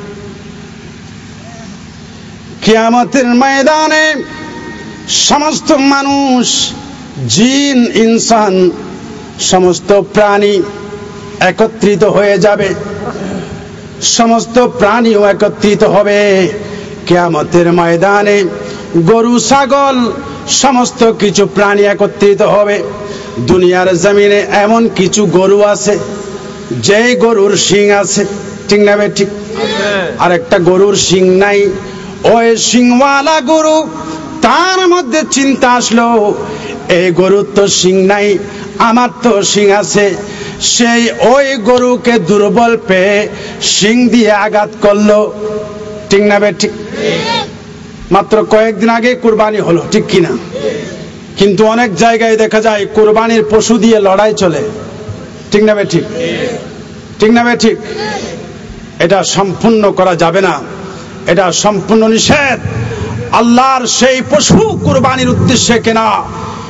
কিয়ামতের ময়দানে সমস্ত মানুষ জিন ইনসান সমস্ত প্রাণী একত্রিত হয়ে যাবে। সমস্ত প্রাণীও একত্রিত হবে কিয়ামতের ময়দানে। গরু ছাগল সমস্ত কিছু প্রাণী একত্রিত হবে। দুনিয়ার জমিনে এমন কিছু গরু আছে যে গরুর শিং আছে, ঠিক না ভাই? ঠিক। আর একটা গরুর শিং নাই। ওই শিংওয়ালা গরু, তার মধ্যে চিন্তা আসলো এই গরুর তো শিং নাই, আমার তো শিং আছে। সেই ওই গরুকে দুর্বল পেয়ে শিং দিয়ে আঘাত করলো, ঠিক না ভাই? ঠিক। মাত্র কয়েকদিন আগে কুরবানি হলো, ঠিক কিনা? কিন্তু অনেক জায়গায় দেখা যায় কুরবানির পশু দিয়ে লড়াই চলে, ঠিক না ভাই? ঠিক। ঠিক না ভাই? ঠিক। এটা সম্পূর্ণ করা যাবে না, এটা সম্পূর্ণ নিষেধ। আল্লাহর সেই পশু কুরবানির উদ্দেশ্যে কেনা,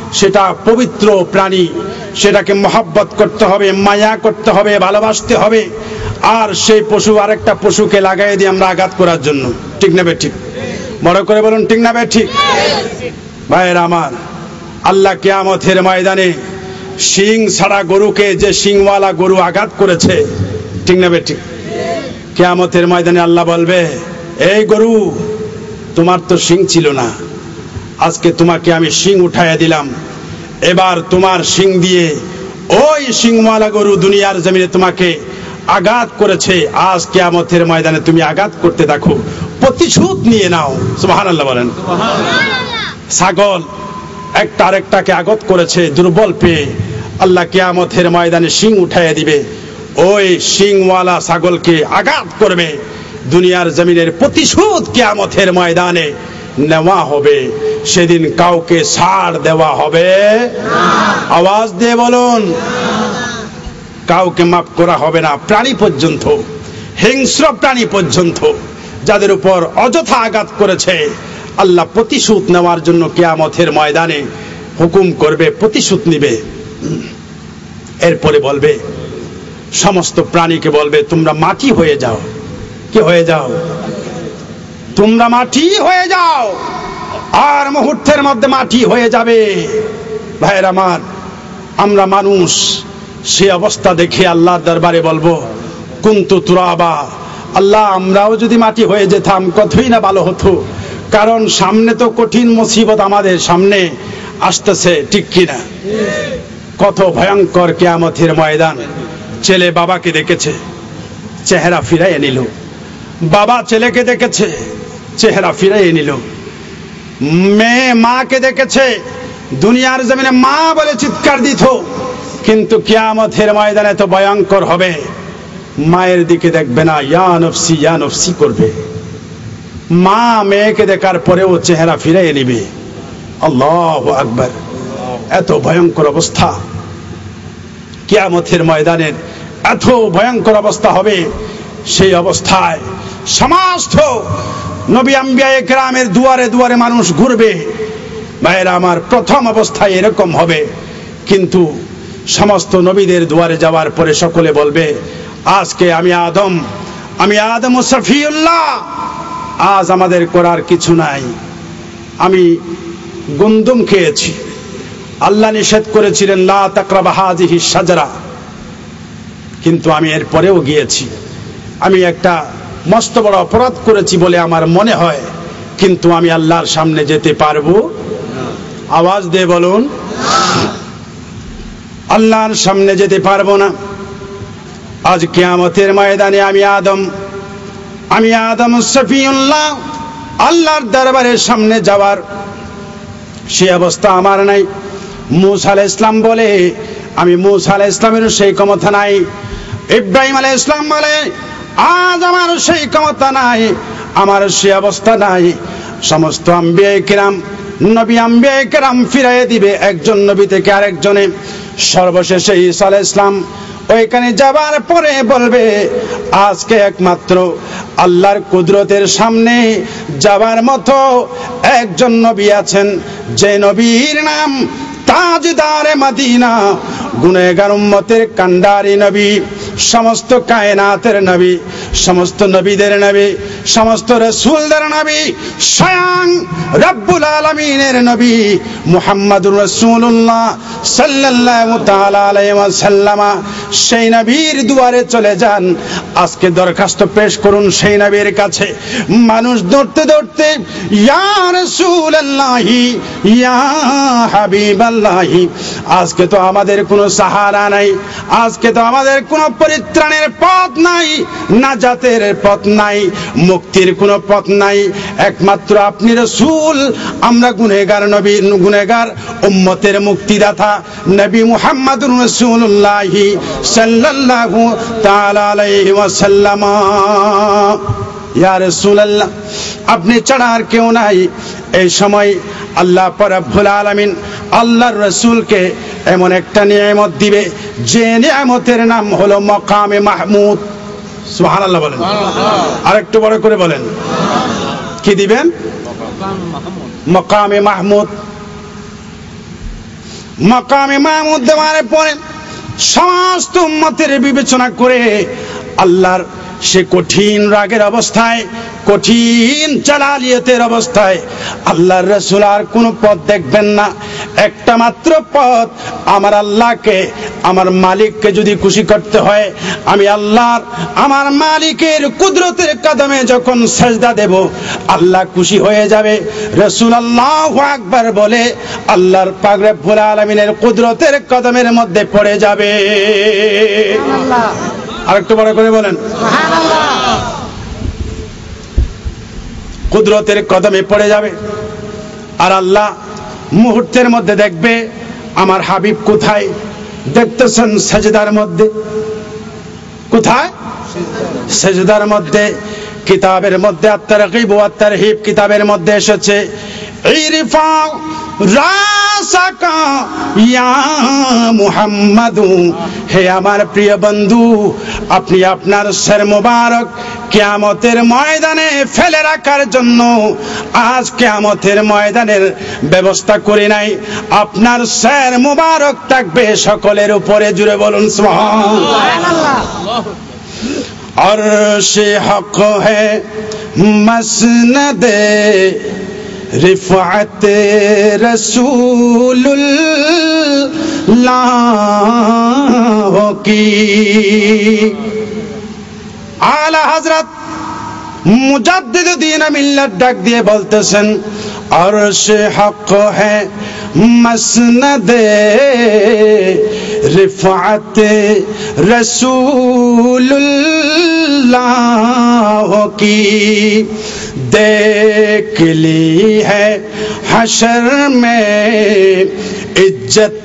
সেটা পবিত্র প্রাণী, সেটাকে মহব্বত করতে হবে, মায়া করতে হবে, ভালোবাসতে হবে। আর সেই পশু আরেকটা পশুকে লাগাই দিয়ে আমরা আঘাত করার জন্য, ঠিক না ঠিক? বড় করে বলুন ঠিক না ঠিক? ভাইয়েরা আমার, আল্লাহ কিয়ামতের ময়দানে শিং ছাড়া গরুকে যে শিংওয়ালা গরু আঘাত করেছে, ঠিক না ঠিক? কিয়ামতের ময়দানে আল্লাহ বলবে, এই গরু, তোমার তো শিং ছিল না, আজকে তোমাকে আমি শিং উঠাইয়া দিলাম, এবার তোমার শিং দিয়ে ওই শিংওয়ালা গরু দুনিয়ার জমিনে তোমাকে আঘাত করেছে, আজ কিয়ামতের ময়দানে তুমি আঘাত করতে দেখো, প্রতিশোধ নিয়ে নাও। সুবহানাল্লাহ বলেন। ছাগল একটা আরেকটাকে আঘাত করেছে, দুর্বল পেয়ে আল্লাহ কিয়ামতের ময়দানে শিং উঠাইয়া দিবে, ওই শিংওয়ালা ছাগলকে আঘাত করবে, দুনিয়ার জমিনের প্রতিশোধ কিয়ামতের ময়দানে নেওয়া হবে। সেদিন কাউকে ছাড় দেওয়া হবে না। আওয়াজ দিয়ে বলুন, কাউকে মাফ করা হবে না, প্রাণী পর্যন্ত, হিংস্র প্রাণী পর্যন্ত যাদের উপর অযথা আঘাত করেছে, আল্লাহ প্রতিশোধ নেওয়ার জন্য কিয়ামতের ময়দানে হুকুম করবে, প্রতিশোধ নিবে। এরপরে বলবে, সমস্ত প্রাণীকে বলবে, তোমরা মাটি হয়ে যাও। কি হয়ে যাও? তোমরা মাটি হয়ে যাও। আর মুহূর্তের মধ্যে মাটি হয়ে যাবে। ভাইয়ের আমার, আমরা মানুষ, সে অবস্থা দেখে আল্লাহর দরবারে বলবো, কুনতু তুরাবা, আল্লাহ আমরাও যদি মাটি হয়ে যেতাম কতই না ভালো হতো, কারণ সামনে তো কঠিন মুসিবত আমাদের সামনে আসতেছে, ঠিক কিনা? কত ভয়ঙ্কর কিয়ামতের ময়দান। ছেলে বাবাকে দেখেছে, চেহারা ফিরাইয়ে নিল, বাবা ছেলেকে দেখেছে, চেহারা ফিরাইয়ে নিল, মেয়ে মাকে দেখেছে, দুনিয়ার জমিনে মা বলে চিৎকার দিত, কিন্তু কিয়ামতের ময়দানে তো ভয়ঙ্কর হবে, মায়ের দিকে দেখবে না, ইয়া নফসি ইয়া নফসি করবে। মা মেয়েকে দেখার পরেও চেহারা ফিরাইয়ে নিবে। আল্লাহু আকবার। এত ভয়ঙ্কর অবস্থা কিয়ামতের ময়দানের, এত ভয়ঙ্কর অবস্থা হবে। সেই অবস্থায় সমস্ত নবী আম্বিয়া কেরামের দুয়ারে দুয়ারে মানুষ ঘুরবে। ভাইয়েরা আমার, প্রথম অবস্থায় এরকম হবে, কিন্তু সমস্ত নবীদের দুয়ারে যাওয়ার পরে সকলে বলবে, আজকে আমি আদম, আমি আদম ও সফিউল্লাহ, আজ আমাদের করার কিছু নাই। আমি গন্দুম খেয়েছি, আল্লাহ নিষেধ করেছিলেন লা তাকরাবা হাযিহি শাজারা, কিন্তু আমি এর পরেও গিয়েছি। আমি একটা মস্ত বড় অপরাধ করেছি বলে আমার মনে হয়, কিন্তু আমি আল্লাহর সামনে যেতে পারবো? আওয়াজ দিয়ে বলুন, আল্লাহর সামনে যেতে পারবো না। আজ কিয়ামতের ময়দানে আমি আদম, আমি আদম সফিউল্লাহ, আল্লাহর দরবারের সামনে যাওয়ার সে অবস্থা আমার নাই। মূসা আলাইহিস সালাম বলে, আমি মূসা আলাইহিস সালামের সেই ক্ষমতা নাই। ইব্রাহিম আলাইহিস সালাম বলে, আজ আমার সেই ক্ষমতা নাই, আমার সেই অবস্থা নাই। সমস্ত আম্বিয়া কিরাম, নবী আম্বিয়া কিরাম ফিরাইয়ে দিবে একজন নবী থেকে আরেকজনে। সর্বশেষে ঈসা আলাইহিস সালাম ওইখানে যাবার পরে বলবে, আজকে একমাত্র আল্লাহর কুদরতের সামনে যাবার মতো একজন নবী আছেন, যে নবীর নাম তাজদারে মদিনা, গুনেগার উম্মতের কান্ডারি নবী, সমস্ত কায়নাতের নবী, সমস্ত নবীদের নবী, সমস্ত রাসূলদের নবী, স্বয়ং রব্বুল আলামিনের নবী মুহাম্মদুর রাসূলুল্লাহ সাল্লাল্লাহু তাআলা আলাইহি ওয়াসাল্লাম। সেই নবীর দুয়ারে চলে যান, আজকে দরখাস্ত পেশ করুন সেই নবীর কাছে। মানুষ দৌড়তে দৌড়তে, ইয়া রাসূলুল্লাহি ইয়া হাবিবাল্লাহি, আজকে তো আমাদের কোনো সাহারা নাই, আজকে তো আমাদের কোনো পরিত্রাণের পথ নাই, নাজাতের পথ নাই, মুক্তির কোনো পথ নাই, একমাত্র আপনি রাসূল। আমরা গুনেহগার নবী, গুনেহগার উম্মতের মুক্তিদাতা নবী মুহাম্মদুর রাসূলুল্লাহ সাল্লাল্লাহু তাআলা আলাইহি ওয়াসাল্লাম। ইয়া রাসূলুল্লাহ, আপনি ছাড়া আর কেউ নাই। এই সময় আল্লাহ রব্বুল আলামিন আল্লাহর রাসূলকে এমন একটা নিয়ামত দিবে, যে নিয়ামতের নাম হলো মাকামে মাহমুদ। সুবহানাল্লাহ বলেন, আরেকটু বড় করে বলেন, কি দিবেন? মাকামে মাহমুদ। মাকামে মাহমুদ দেওয়ার পরে সমস্ত উম্মতের বিবেচনা করে আল্লাহর সে কঠিন রাগের অবস্থায়, কঠিন জালালিয়তের অবস্থায় আল্লাহর রাসূল আর কোনো পথ দেখবেন না। একটা মাত্র পথ, আমার আল্লাহকে, আমার মালিককে যদি খুশি করতে হয়, আমি আল্লাহর, আমার মালিকের কুদরতের কদমে যখন সেজদা দেব, আল্লাহ খুশি হয়ে যাবে। রাসূল আল্লাহু আকবার বলে আল্লাহর পাক রব্বুল আলামিনের কুদরতের কদমের মধ্যে পড়ে যাবে। সুবহানাল্লাহ। আরেকটু বড় করে বলেন সুবহানাল্লাহ। কুদরতের কদমে পড়ে যাবে। আর আল্লাহ মুহূর্তের মধ্যে দেখবে আমার হাবিব কোথায়। দেখতেছেন সেজদার মধ্যে। কোথায়? সেজদার মধ্যে। কিতাবের মধ্যে আত-তারগীব ওয়া আত-তারহিব কিতাবের মধ্যে এসেছে, ইরফা রাসাকা ইয়া মুহাম্মাদু, হে আমার প্রিয় বন্ধু, আপনি আপনার সির মোবারক কিয়ামতের ময়দানে ফেলে রাখার জন্য আজ কিয়ামতের ময়দানের ব্যবস্থা করে নাই। আপনার সির মোবারক থাকবে সকলের উপরে। জুড়ে বলুন সুবহানাল্লাহ। अर्श हक है मसनद रिफअत रसूलुल्लाह की। आला हजरत मुजद्दिद दीन मिल्लत डाक दिए बोलतेছেন, अर्श हक है मसनद रिफअत रसूलुल्लाह की। देख ली है हशर में इज्जत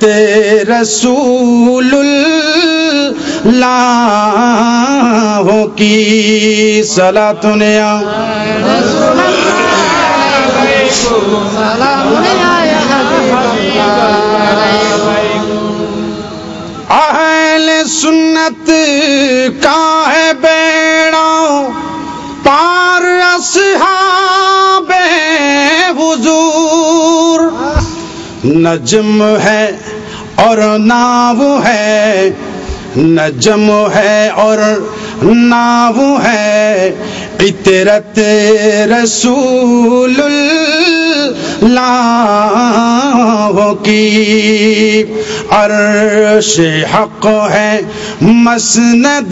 रसूलुल्लाह की। सलातुन या अहले सुन्नत का है बेड़ा पार अस्हाबे हुजूर। नज्म है और नाव है, नज्म है और नाव है इतरत रसूलुल्लाह की। अर्श हक है मसनद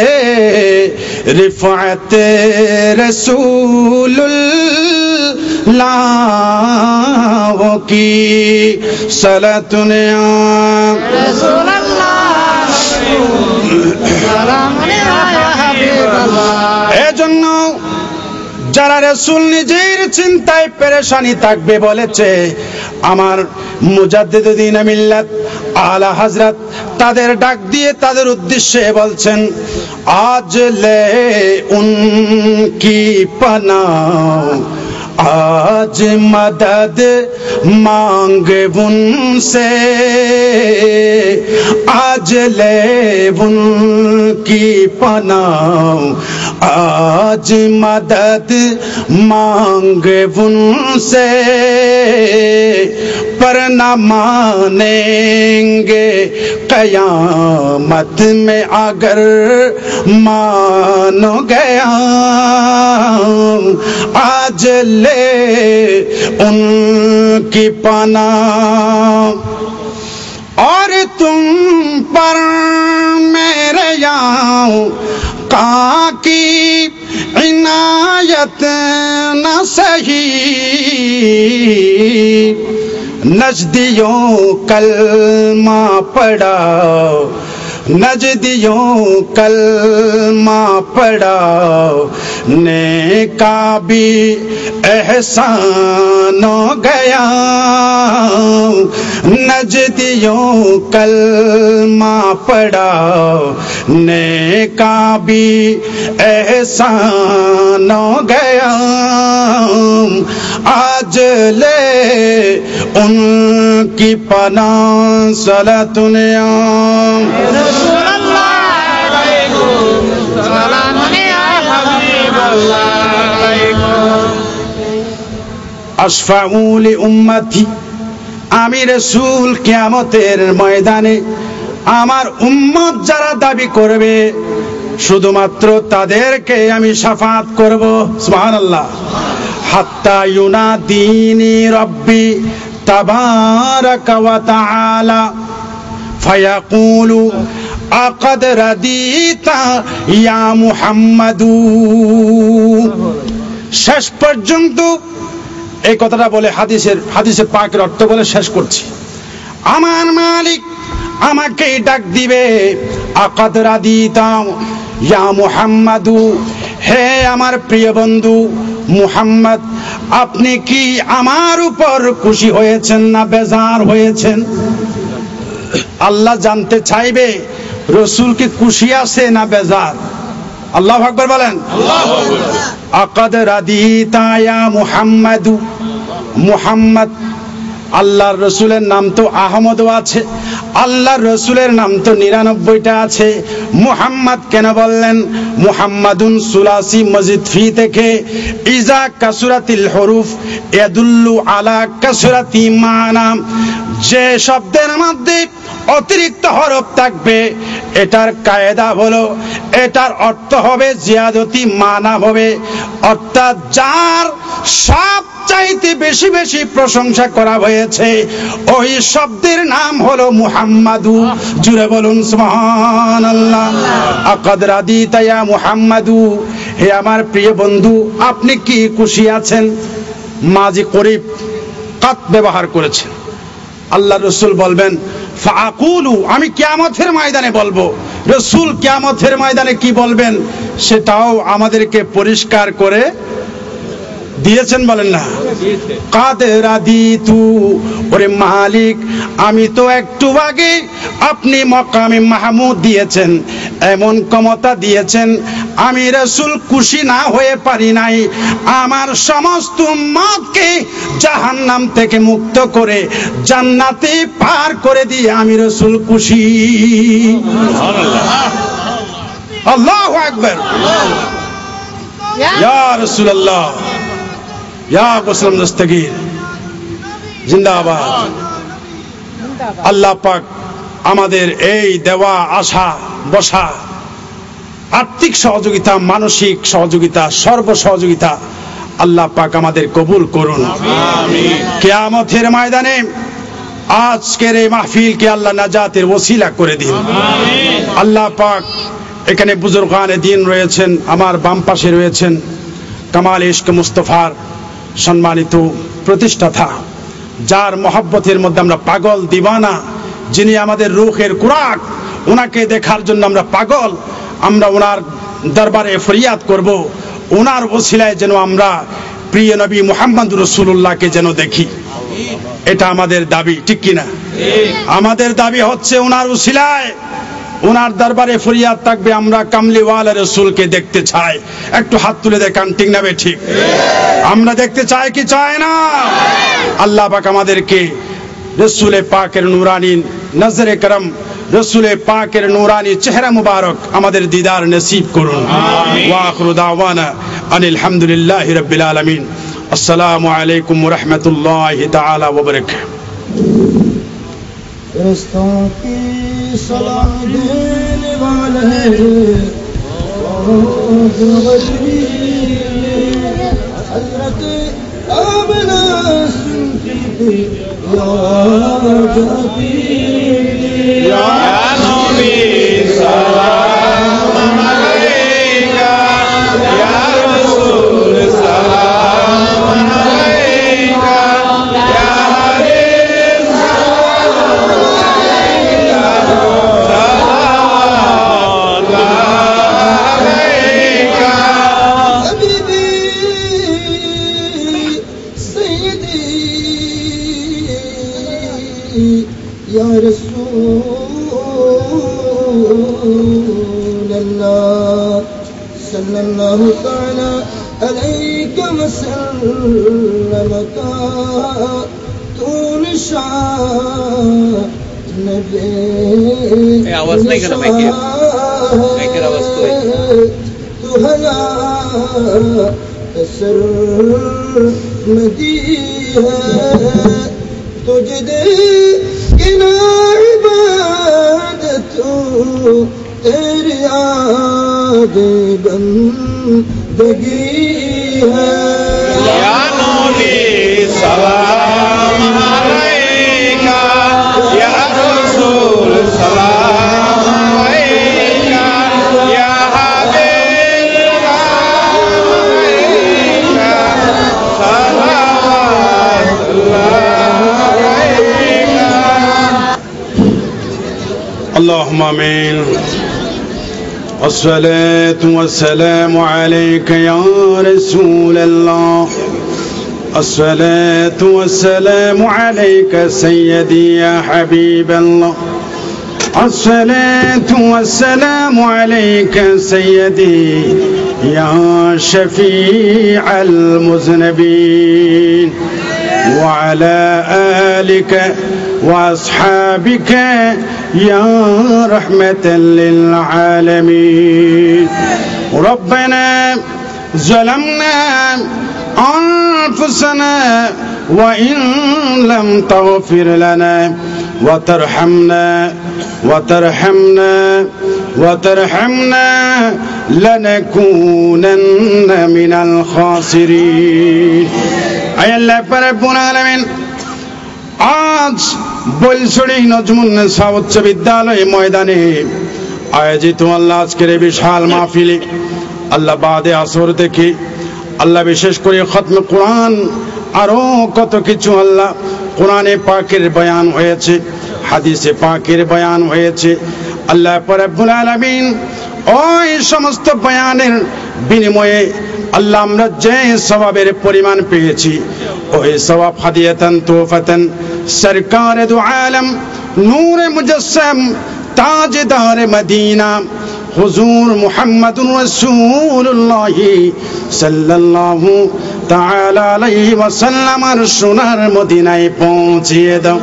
रिफअत रसूलुल्लाह की। सलातुन या रसूलुल्लाह सलामुन या হাবিবাল্লাহ। এজন্য যারা রাসূল নিজের চিন্তায় পেরেশানি থাকবে বলেছে, আমার মুজাদ্দিদ দ্বীন মিল্লাত আলা হযরত তাদের ডাক দিয়ে তাদের উদ্দেশ্যে বলছেন, আজ লে উনকি পনাহ आज मदद मांगे उनसे। आज ले उनकी पनाह आज मदद मांगे उनसे। पर न मानेंगे कयामत में अगर मानो गया। आज ले उनकी पनाह और तुम पर मेरे याऊं का की इनायत न सही। नजदियों कलमा पढ़ा, नजदियों कलमा पढ़ा, नेका भी एहसान हो गया। नजदियों कलमा पढ़ा, नेका भी एहसान हो गया। आज ले उनकी पनाह। सलातुन या अशफाउ लि उम्मती আমি রাসূল কিয়ামতের ময়দানে আমার উম্মত যারা দাবি করবে শুধুমাত্র তাদেরকে আমি শাফাআত করব। সুবহানাল্লাহ। হাত্তা ইউনাদিনি রব্বি তাবারাকা ওয়া তাআলা ফায়াকুলু আকাদ রাদিতা ইয়া মুহাম্মাদু। শেষ পর্যন্ত এই কথাটা বলে হাদিসের হাদিসে পাকের অর্থ বলে শেষ করছি। আমার মালিক আমাকে ডাক দিবে, আকাদ রাদিতা ইয়া মুহাম্মাদু, হে আমার প্রিয় বন্ধু মুহাম্মদ, আপনি কি আমার উপর খুশি হয়েছেন না বেজার হয়েছেন? আল্লাহ জানতে চাইবে রাসূল কি খুশি আছে না বেজার। আল্লাহু আকবার বলেন। আল্লাহু আকবার। আকাদ রাদিতা ইয়া মুহাম্মাদু, মুহাম্মদ, আল্লাহর রসুলের নাম তো আহমদও আছে, আল্লাহর রসুলের নাম তো নিরানব্বইটা আছে। মুহাম্মদ কেন বললেন? মুহাম্মাদুন সুলাসি মজিদ ফি থেকে ইজা কাসুরাতিল হুরুফ ইয়াদুল্লু আলা কাসুরাতি মানা, যে শব্দের মধ্যে অতিরিক্ত হরফ থাকবে এটার কায়দা হলো এটার অর্থ হবে জিয়াদতি, মানা হবে, অর্থাৎ যার সব চাইতে বেশি বেশি প্রশংসা করা হয়েছে ওই শব্দের নাম হলো মুহাম্মাদু। জুড়ে বলুন সুবহানাল্লাহ। আকাদ রাদিতা ইয়া মুহাম্মাদু, হে আমার প্রিয় বন্ধু আপনি কি খুশি আছেন? মাজি করিব কাত ব্যবহার করেছেন। আল্লাহ রসুল বলবেন ফাকুলু, আমি কিয়ামতের ময়দানে বলবো। রসুল কিয়ামতের ময়দানে কি বলবেন সেটাও আমাদেরকে পরিষ্কার করে দিয়েছেন, বলেন না? কাদ রাদিতু, ওরে মালিক আমি তো একটু আগে আপনি মাকামে মাহমুদ দিয়েছেন, এমন ক্ষমতা দিয়েছেন আমি রাসূল খুশি না হয়ে পারি নাই। আমার সমস্ত উম্মতকে জাহান্নাম থেকে মুক্ত করে জান্নাতে পার করে দিয়ে আমি রাসূল খুশি। আল্লাহু আকবার। ইয়া রাসূলুল্লাহ, ইয়া মুসলিম দস্তগীর জিন্দাবাদ। আল্লাহ পাক আমাদের এই দেওয়া আসা বসা আর্থিক সহযোগিতা, মানসিক সহযোগিতা, সর্ব সহযোগিতা আল্লাহ পাক আমাদের কবুল করুন। কিয়ামতের ময়দানে আজকের এই মাহফিলকে আল্লাহ নাজাতের ওসিলা করে দিন। আল্লাহ পাক এখানে বুজুর্গানে দ্বীন রয়েছেন, আমার বাম পাশে রয়েছেন কামাল ইশক মুস্তাফার সম্মানিত প্রতিষ্ঠাতা, যার মহব্বতের মধ্যে আমরা পাগল দিওয়ানা, যিনি আমাদের রূহের কুরাক, ওনাকে দেখার জন্য আমরা পাগল। আমরা ওনার দরবারে ফরিয়াদ করব, ওনার ওসিলায় যেন আমরা প্রিয় নবী মুহাম্মদ রাসূলুল্লাহকে যেন দেখি। এটা আমাদের দাবি, ঠিক কিনা? আমাদের দাবি হচ্ছে ওনার ওসিলায় ওনার দরবারে ফরিয়াদ থাকবে আমরা কামলিওয়ালা রাসূলকে দেখতে চাই। একটু হাত তুলে দেখান, ঠিক না ঠিক? আমরা দেখতে চাই কি চাই না? আল্লাহ পাক আমাদেরকে রাসূলে পাকের নূরানি নজরে করম, রাসূলে পাকের নূরানি চেহারা মুবারক আমাদের দিদার নসিব করুন। ওয়া আখিরু দাওয়ানা আনিল হামদুলিল্লাহি রাব্বিল আলামিন। আসসালামু আলাইকুম ওয়া রাহমাতুল্লাহি তাআলা ওয়া বারাকাতুহু। सलाम देने वाले हजरत आमना सुनती थी या नबी सलाम अलैका या रसूल सलाम अलैका या या रसूल अल्लाह सल्लल्लाहु तआला अलैहि वसल्लम का तू निशान नबी। आवाज नहीं करना, मैं क्या मैं क्या आवाज तो है तू हया असर नदी है तुझे दे कि ना इबादत तेरी आगे बंदगी है या नबी सलाम अलैका या रसूल सलाम अलैका या हबीब अलैका सलावतुल्लाह अलैका اللهم आमीन والصلاة والسلام عليك يا رسول الله الصلاة والسلام عليك سيدي يا حبيب الله الصلاة والسلام عليك سيدي يا شفيع المذنبين وعلى آلك وأصحابك يا رحمة للعالمين ربنا ظلمنا أنفسنا وإن لم تغفر لنا وترحمنا وترحمنا وترحمنا لنكونن من الخاسرين أي الله رب العالمين আজ বলছড়ি নজমুন্নেসা উচ্চ বিদ্যালয় ময়দানে আয়োজিত আল্লাহ আজকের এই বিশাল মাহফিলে আল্লাহ বাদে আসর থেকে আল্লাহ বিশেষ করে খতমে কোরআন আরো কত কিছু আল্লাহ কোরআনে পাকের বয়ান হয়েছে হাদিসে পাকের বয়ান হয়েছে আল্লাহ রব্বুল আলামিন ওই সমস্ত বয়ানের বিনিময়ে আল্লাহ আমরা যে সওয়াবের পরিমাণ পেয়েছি ওই সওয়াব হাদিয়াতান তোফাতান সরকার দু আলম নূর মুজাসসাম তাজদার মদিনা হুজুর মুহাম্মদুর রাসূলুল্লাহ সাল্লাল্লাহু তাআলা আলাইহি ওয়াসাল্লামের সোনার মদিনায় পৌঁছিয়ে দাও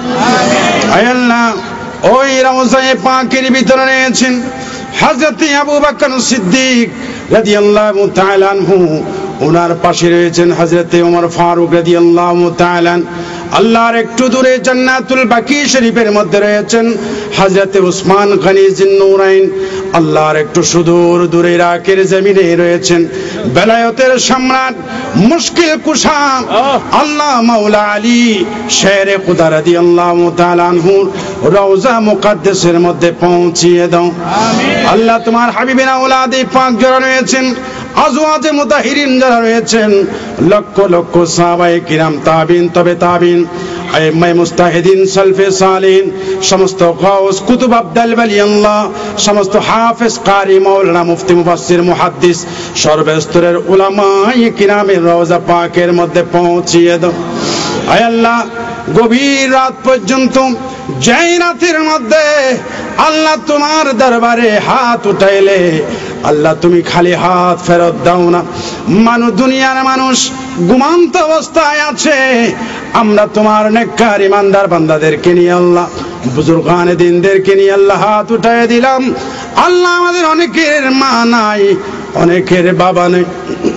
আয় আল্লাহ ওই রওজায়ে পাকের ভিতরে রয়েছেন হযরত আবু বকর সিদ্দিক রাদিয়াল্লাহু তাআলা আনহু ওনার পাশে রয়েছেন হযরত ওমর ফারুক রাদিয়াল্লাহু তাআলা আল্লাহর একটু দূরে জান্নাতুল বাকি শরীফের মধ্যে রয়েছেন হযরত উসমান গনি জিন্নুরাইন আল্লাহর একটু সুদূর দূরে ইরাকের জমিনে রয়েছেন বেলায়েতের সম্রাট মুশকিল কুশা আল্লাহ মাওলা আলী শেরে খুদা রাদিয়াল্লাহু তাআলা আনহু রওজা মুকদ্দাসের মধ্যে পৌঁছিয়ে দাও আমিন আল্লাহ তোমার হাবিবের আওলাদে পাক যারা রয়েছেন আজওয়াজে মুতাহিরিন যারা রয়েছেন লক্ষ লক্ষ সাহাবায়ে কিরাম তাবিন তবে তাবিন আইম্মায়ে মুস্তাহিদিন সালফে সালিহিন সমস্ত গাউস কুতুব আব্দাল ওয়ালি আল্লাহ সমস্ত হাফেজ কারি মাওলানা মুফতি মুফাসসির মুহাদ্দিস সর্বস্তরের উলামায়ে কিরামের রওজা পাকের মধ্যে পৌঁছিয়ে দাও আয় আল্লাহ গভীর রাত পর্যন্ত যেই রাতের মধ্যে আল্লাহ তোমার দরবারে হাত উঠাইলে আল্লাহ তুমি খালি হাত ফেরত দাও না মানুষ দুনিয়ার মানুষ ঘুমন্ত অবস্থায় আছে আমরা তোমার নেককার ইমানদার বান্দাদেরকে নিয়ে আল্লাহ বুজুর্গানে দিনদেরকে নিয়ে আল্লাহ হাত উঠায় দিলাম আল্লাহ আমাদের অনেকের মা নাই অনেকের বাবা নেই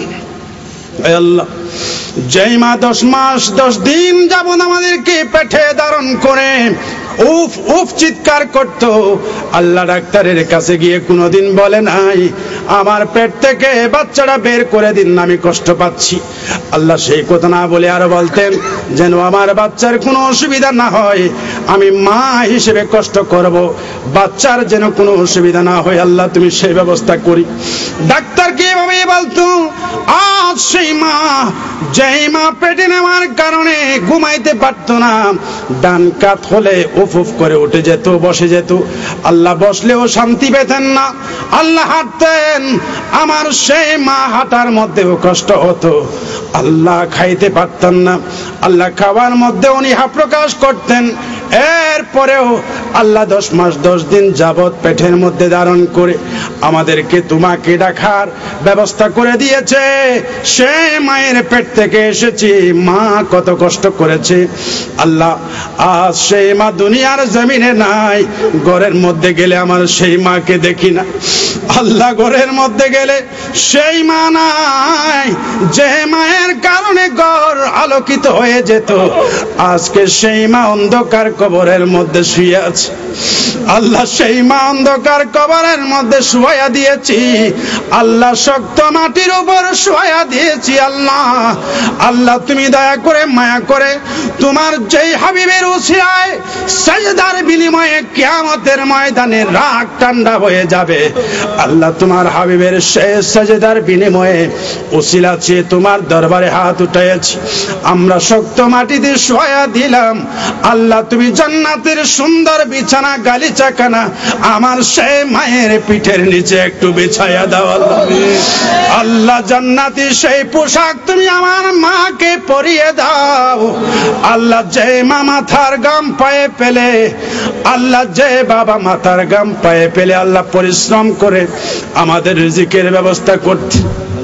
আল্লাহ যেই মা দশ মাস দশ দিন যাবত আমাদেরকে পেটে ধারণ করে উফ উফ চিৎকার করত আল্লাহ ডাক্তারের কাছে গিয়ে কোনোদিন বলে নাই আমার পেট থেকে বাচ্চাটা বের করে দিন আমি কষ্ট পাচ্ছি আল্লাহ সেই কথা না বলে আরো বলতেন যেন আমার বাচ্চার কোনো অসুবিধা না হয় আমি মা হিসেবে কষ্ট করব বাচ্চার যেন কোনো অসুবিধা না হয় আল্লাহ তুমি সেই ব্যবস্থা করি ডাক্তার কি এভাবে বলতো আজ সেই মা যেই মা পেটে নেওয়ার কারণে ঘুমাইতে পারতো না ডান কাত হলে উফ উফ করে উঠে যেত বসে যেত আল্লাহ বসলেও শান্তি পেতেন না আল্লাহ হাঁটতেন আমার সেই মা হাঁটার মধ্যেও কষ্ট হতো আল্লাহ খাইতে পারতেন না আল্লাহ খাওয়ার মধ্যে অনীহা প্রকাশ করতেন এরপরেও আল্লাহ দশ মাস দশ দিন যাবত পেটের মধ্যে ধারণ করে আমাদেরকে তোমাকে ডাকার ব্যবস্থা করে দিয়েছে সে মায়ের পেট থেকে এসেছি মা কত কষ্ট করেছে আল্লাহ আজ সেই মা দুনিয়ার জমিনে নাই ঘরের মধ্যে গেলে আমার সেই মাকে দেখি না আল্লাহ ঘরের মধ্যে গেলে সেই মা নাই যে মায়ের কারণে ঘর আলোকিত হয়ে যেত, আজকে সেই মা অন্ধকার কবরের মধ্যে শুয়ে আছে। আল্লাহ সেই মা অন্ধকার কবরের মধ্যে শুয়াইয়া দিয়েছি, আল্লাহ শক্ত মাটির উপর শুয়াইয়া দিয়েছি। আল্লাহ আল্লাহ তুমি দয়া করে মায়া করে তোমার যেই হাবিবের উসিলায় সাজদার বিনিময়ে কিয়ামতের ময়দানে রাগ ঠান্ডা হয়ে যাবে, আল্লাহ তোমার হাবিবের শেষ সাজদার বিনিময়ে উসিলা চেয়ে তোমার দরবারে হাত উঠাইয়াছি। আমরা শক্ত মাটিতে শুয়াইয়া দিলাম, আল্লাহ তুমি জান্নাতের সুন্দর বিছানা গালিচাখানা আমার সেই মায়ের পিঠের নিচে একটু বিছাইয়া দাও। আল্লাহ জান্নাতি সেই পোশাক তুমি আমার মাকে পরিয়ে দাও। আল্লাহ যে মা মাথার গাম পায়ে পেলে, আল্লাহ যে বাবা মাথার গাম পায়ে পেলে আল্লাহ পরিশ্রম করে আমাদের রিজিকের ব্যবস্থা করতে,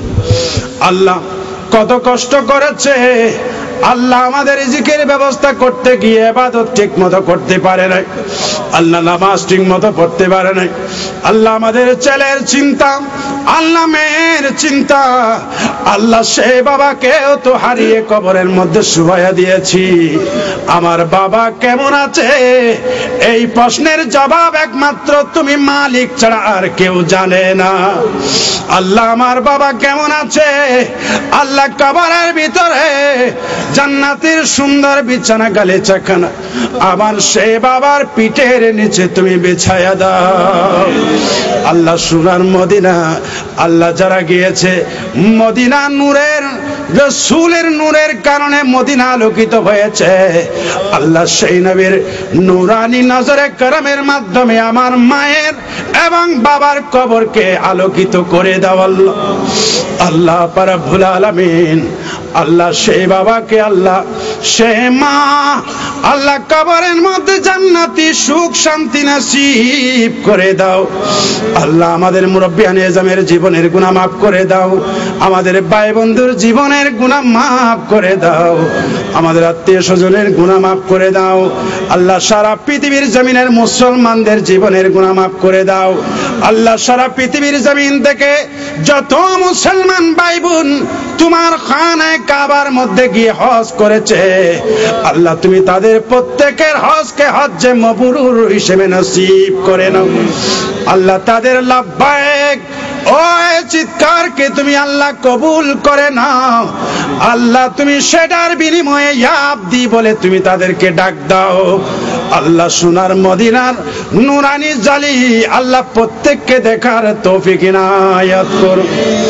আল্লাহ কত কষ্ট করেছে, আল্লাহ আমাদের রিজিকের ব্যবস্থা করতে গিয়ে ইবাদত ঠিক মতো করতে পারে নাই, আল্লাহ নামাজ ঠিক মতো পড়তে পারে নাই। আল্লাহ আমাদের ছেলের চিন্তা, আল্লাহ মেয়ের চিন্তা, আল্লাহ সে বাবাকেও তো হারিয়ে কবরের মধ্যে শুয়াইয়া দিয়েছি। আমার বাবা কেমন আছে এই প্রশ্নের জবাব একমাত্র তুমি মালিক ছাড়া আর কেউ জানে না। আল্লাহ আমার বাবা কেমন আছে, আল্লাহ কবরের ভিতরে জান্নাতের সুন্দর বিছানা গালিচাখানা আমার সে বাবার পিঠের নিচে তুমি বিছায়া দাও। আল্লাহ সোনার মদিনা, আল্লাহ যারা গিয়েছে মদিনা নূরের রাসূলের নূরের কারণে মদিনা আলোকিত হয়েছে, আল্লাহ সেই নবীর নূরানি নজরে করমের মাধ্যমে আমার মায়ের এবং বাবার কবরকে আলোকিত করে দাও। আল্লাহ আল্লাহ রাব্বুল আলামিন, আল্লাহ সেই বাবাকে, আল্লাহ সে মা, আল্লাহ কবরের মধ্যে জান্নাতি সুখ শান্তি নসিব করে দাও। আল্লাহ আমাদের মুরব্বিয়ানে এজামের জীবনের গুনাহ মাফ করে দাও, আমাদের ভাই বন্ধুর জীবনের গুনাহ মাফ করে দাও, আমাদের আত্মীয় স্বজনের গুনাহ মাফ করে দাও। আল্লাহ সারা পৃথিবীর জমিনের মুসলমানদের জীবনের গুনাহ মাফ করে দাও। আল্লাহ সারা পৃথিবীর জমিন থেকে যত মুসলমান ভাই বোন তোমার খানায়ে কাবার মধ্যে গিয়ে হজ করেছে, আল্লাহ তুমি তাদের প্রত্যেকের হজকে হজ্জে মাবরুর হিসেবে নসিব করে নাও। আল্লাহ তাদের লাব্বাইক ও চিৎকারকে তুমি আল্লাহ কবুল করে নাও। আল্লাহ তুমি সেটার বিনিময়ে ইয়া আব্দি বলে তুমি তাদেরকে ডাক দাও। আল্লাহ সোনার মদিনার নূরানি জালি আল্লাহ প্রত্যেককে দেখার তৌফিক ইনায়াত করো।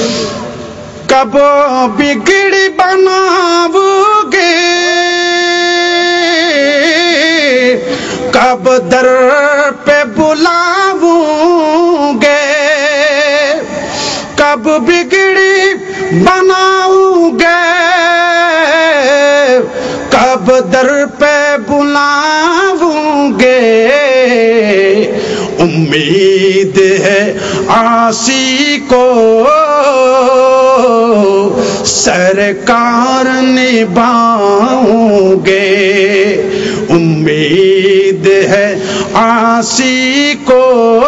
कब बिगड़ी बनाओगे, कब दर पे बुलाओगे, कब बिगड़ी बनाओगे, कब दर पे बुलाओगे। उम्मीद है आसी को सरकार निभाओगे, उम्मीद है आसी को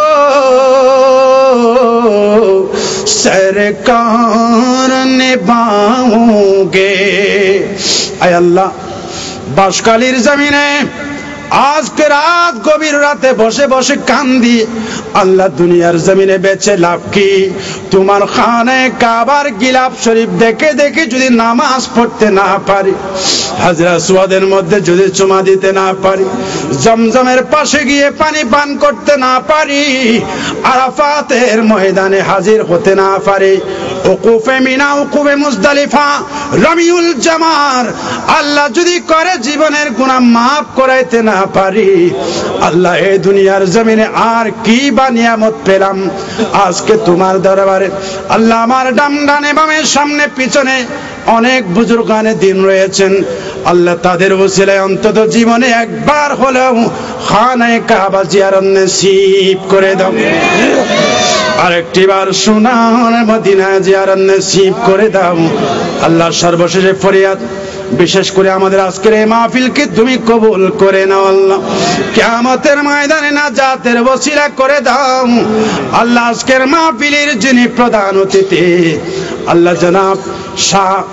सरकार निभाओगे। आय अल्लाह बाशकालीर जमीने আজকে রাত গভীর রাতে বসে বসে কান্দি, আল্লাহ দুনিয়ার জমিনে বেঁচে লাভ কি? তোমার খানায়ে কাবার গিলাফ শরীফ দেখে দেখে যদি নামাজ পড়তে না পারি, হাজরা সুয়াদের মধ্যে যদি চুমা দিতে না পারি, জমজমের পাশে গিয়ে পানি পান করতে না পারি, আরাফাতের ময়দানে হাজির হতে না পারি, উকুফে মিনা, উকুফে মুজদালিফা, রমিউল জামার আল্লাহ যদি করে জীবনের গুনাহ মাফ করাইতে না পারি, আল্লাহ এই দুনিয়ার জমিনে আর কি বা নিয়ামত পেলাম? আজকে তোমার দরবারে আল্লাহ আমার ডান ডানে বামে সামনে পিছনে অনেক বুজুর্গানে দিন রয়েছেন, আল্লাহ তাদের ওসিলায় অন্তত জীবনে একবার হলেও খানায়ে কাবা জিয়ারত নসিব করে দাও। আরেকটি বার সোনার মদিনা জিয়ারত নসিব করে দাও। আল্লাহ সর্বশেষে ফরিয়াদ, বিশেষ করে আমাদের আজকের এই মাহফিলকে তুমি কবুল করে নাও। আল্লাহ কিয়ামতের ময়দানে নাজাতের ওসিলা করে দাও। আল্লাহ আজকের মাহফিলের যিনি প্রধান অতিথি, আল্লাহ জনাব শাহ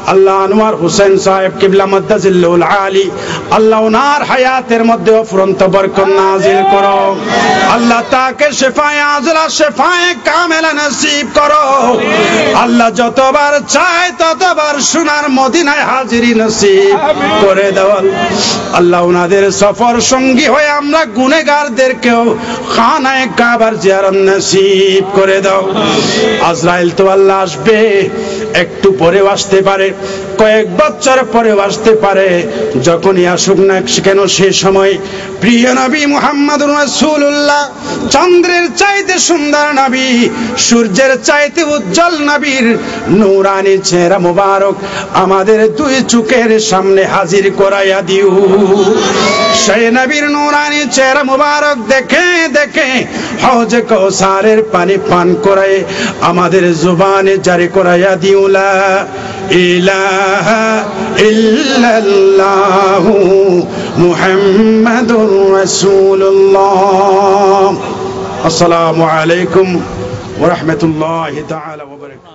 আল্লাহ আনোয়ার হোসেন সাহেব কিবলা মাদ্দাজিল্লুল আলী, আল্লাহ ওনার হায়াতের মধ্যে অফুরন্ত বরকত নাজিল করো। আল্লাহ তাকে শেফায়ে আজলা শেফায়ে কামেলা নসিব করো। আল্লাহ যতবার চায় ততবার সোনার মদিনায় হাজিরি নসিব করে দাও। আল্লাহ ওনাদের সফর সঙ্গী হয়ে আমরা গুনেহগারদেরকেও খানায়ে কাবার জিয়ারত নসিব করে দাও। আজরাইল তো আল্লাহ আসবে, একটু পরে আসতে পারে, কয়েক বছর পরে আসতে পারে, যখনই আসুক না কেন সে সময় প্রিয় নবী মুহাম্মদুর রাসূলুল্লাহ, চন্দ্রের চাইতে সুন্দর নবী, সূর্যের চাইতে উজ্জ্বল নবীর নূরানি চেহারা মুবারক আমাদের দুই চোখের সামনে হাজির করাইয়া দিও। সেই নবীর নূরানি চেহারা মুবারক দেখে দেখে হৌজে কাউসারের পানি পান করায় আমাদের জুবানে জারি করাইয়া দিও লা ইলাহা ইল্লাল্লাহু মুহাম্মাদুর রাসূলুল্লাহ। আসসালামু আলাইকুম ওয়া রাহমাতুল্লাহি তাআলা ওয়া বারাকাতুহু।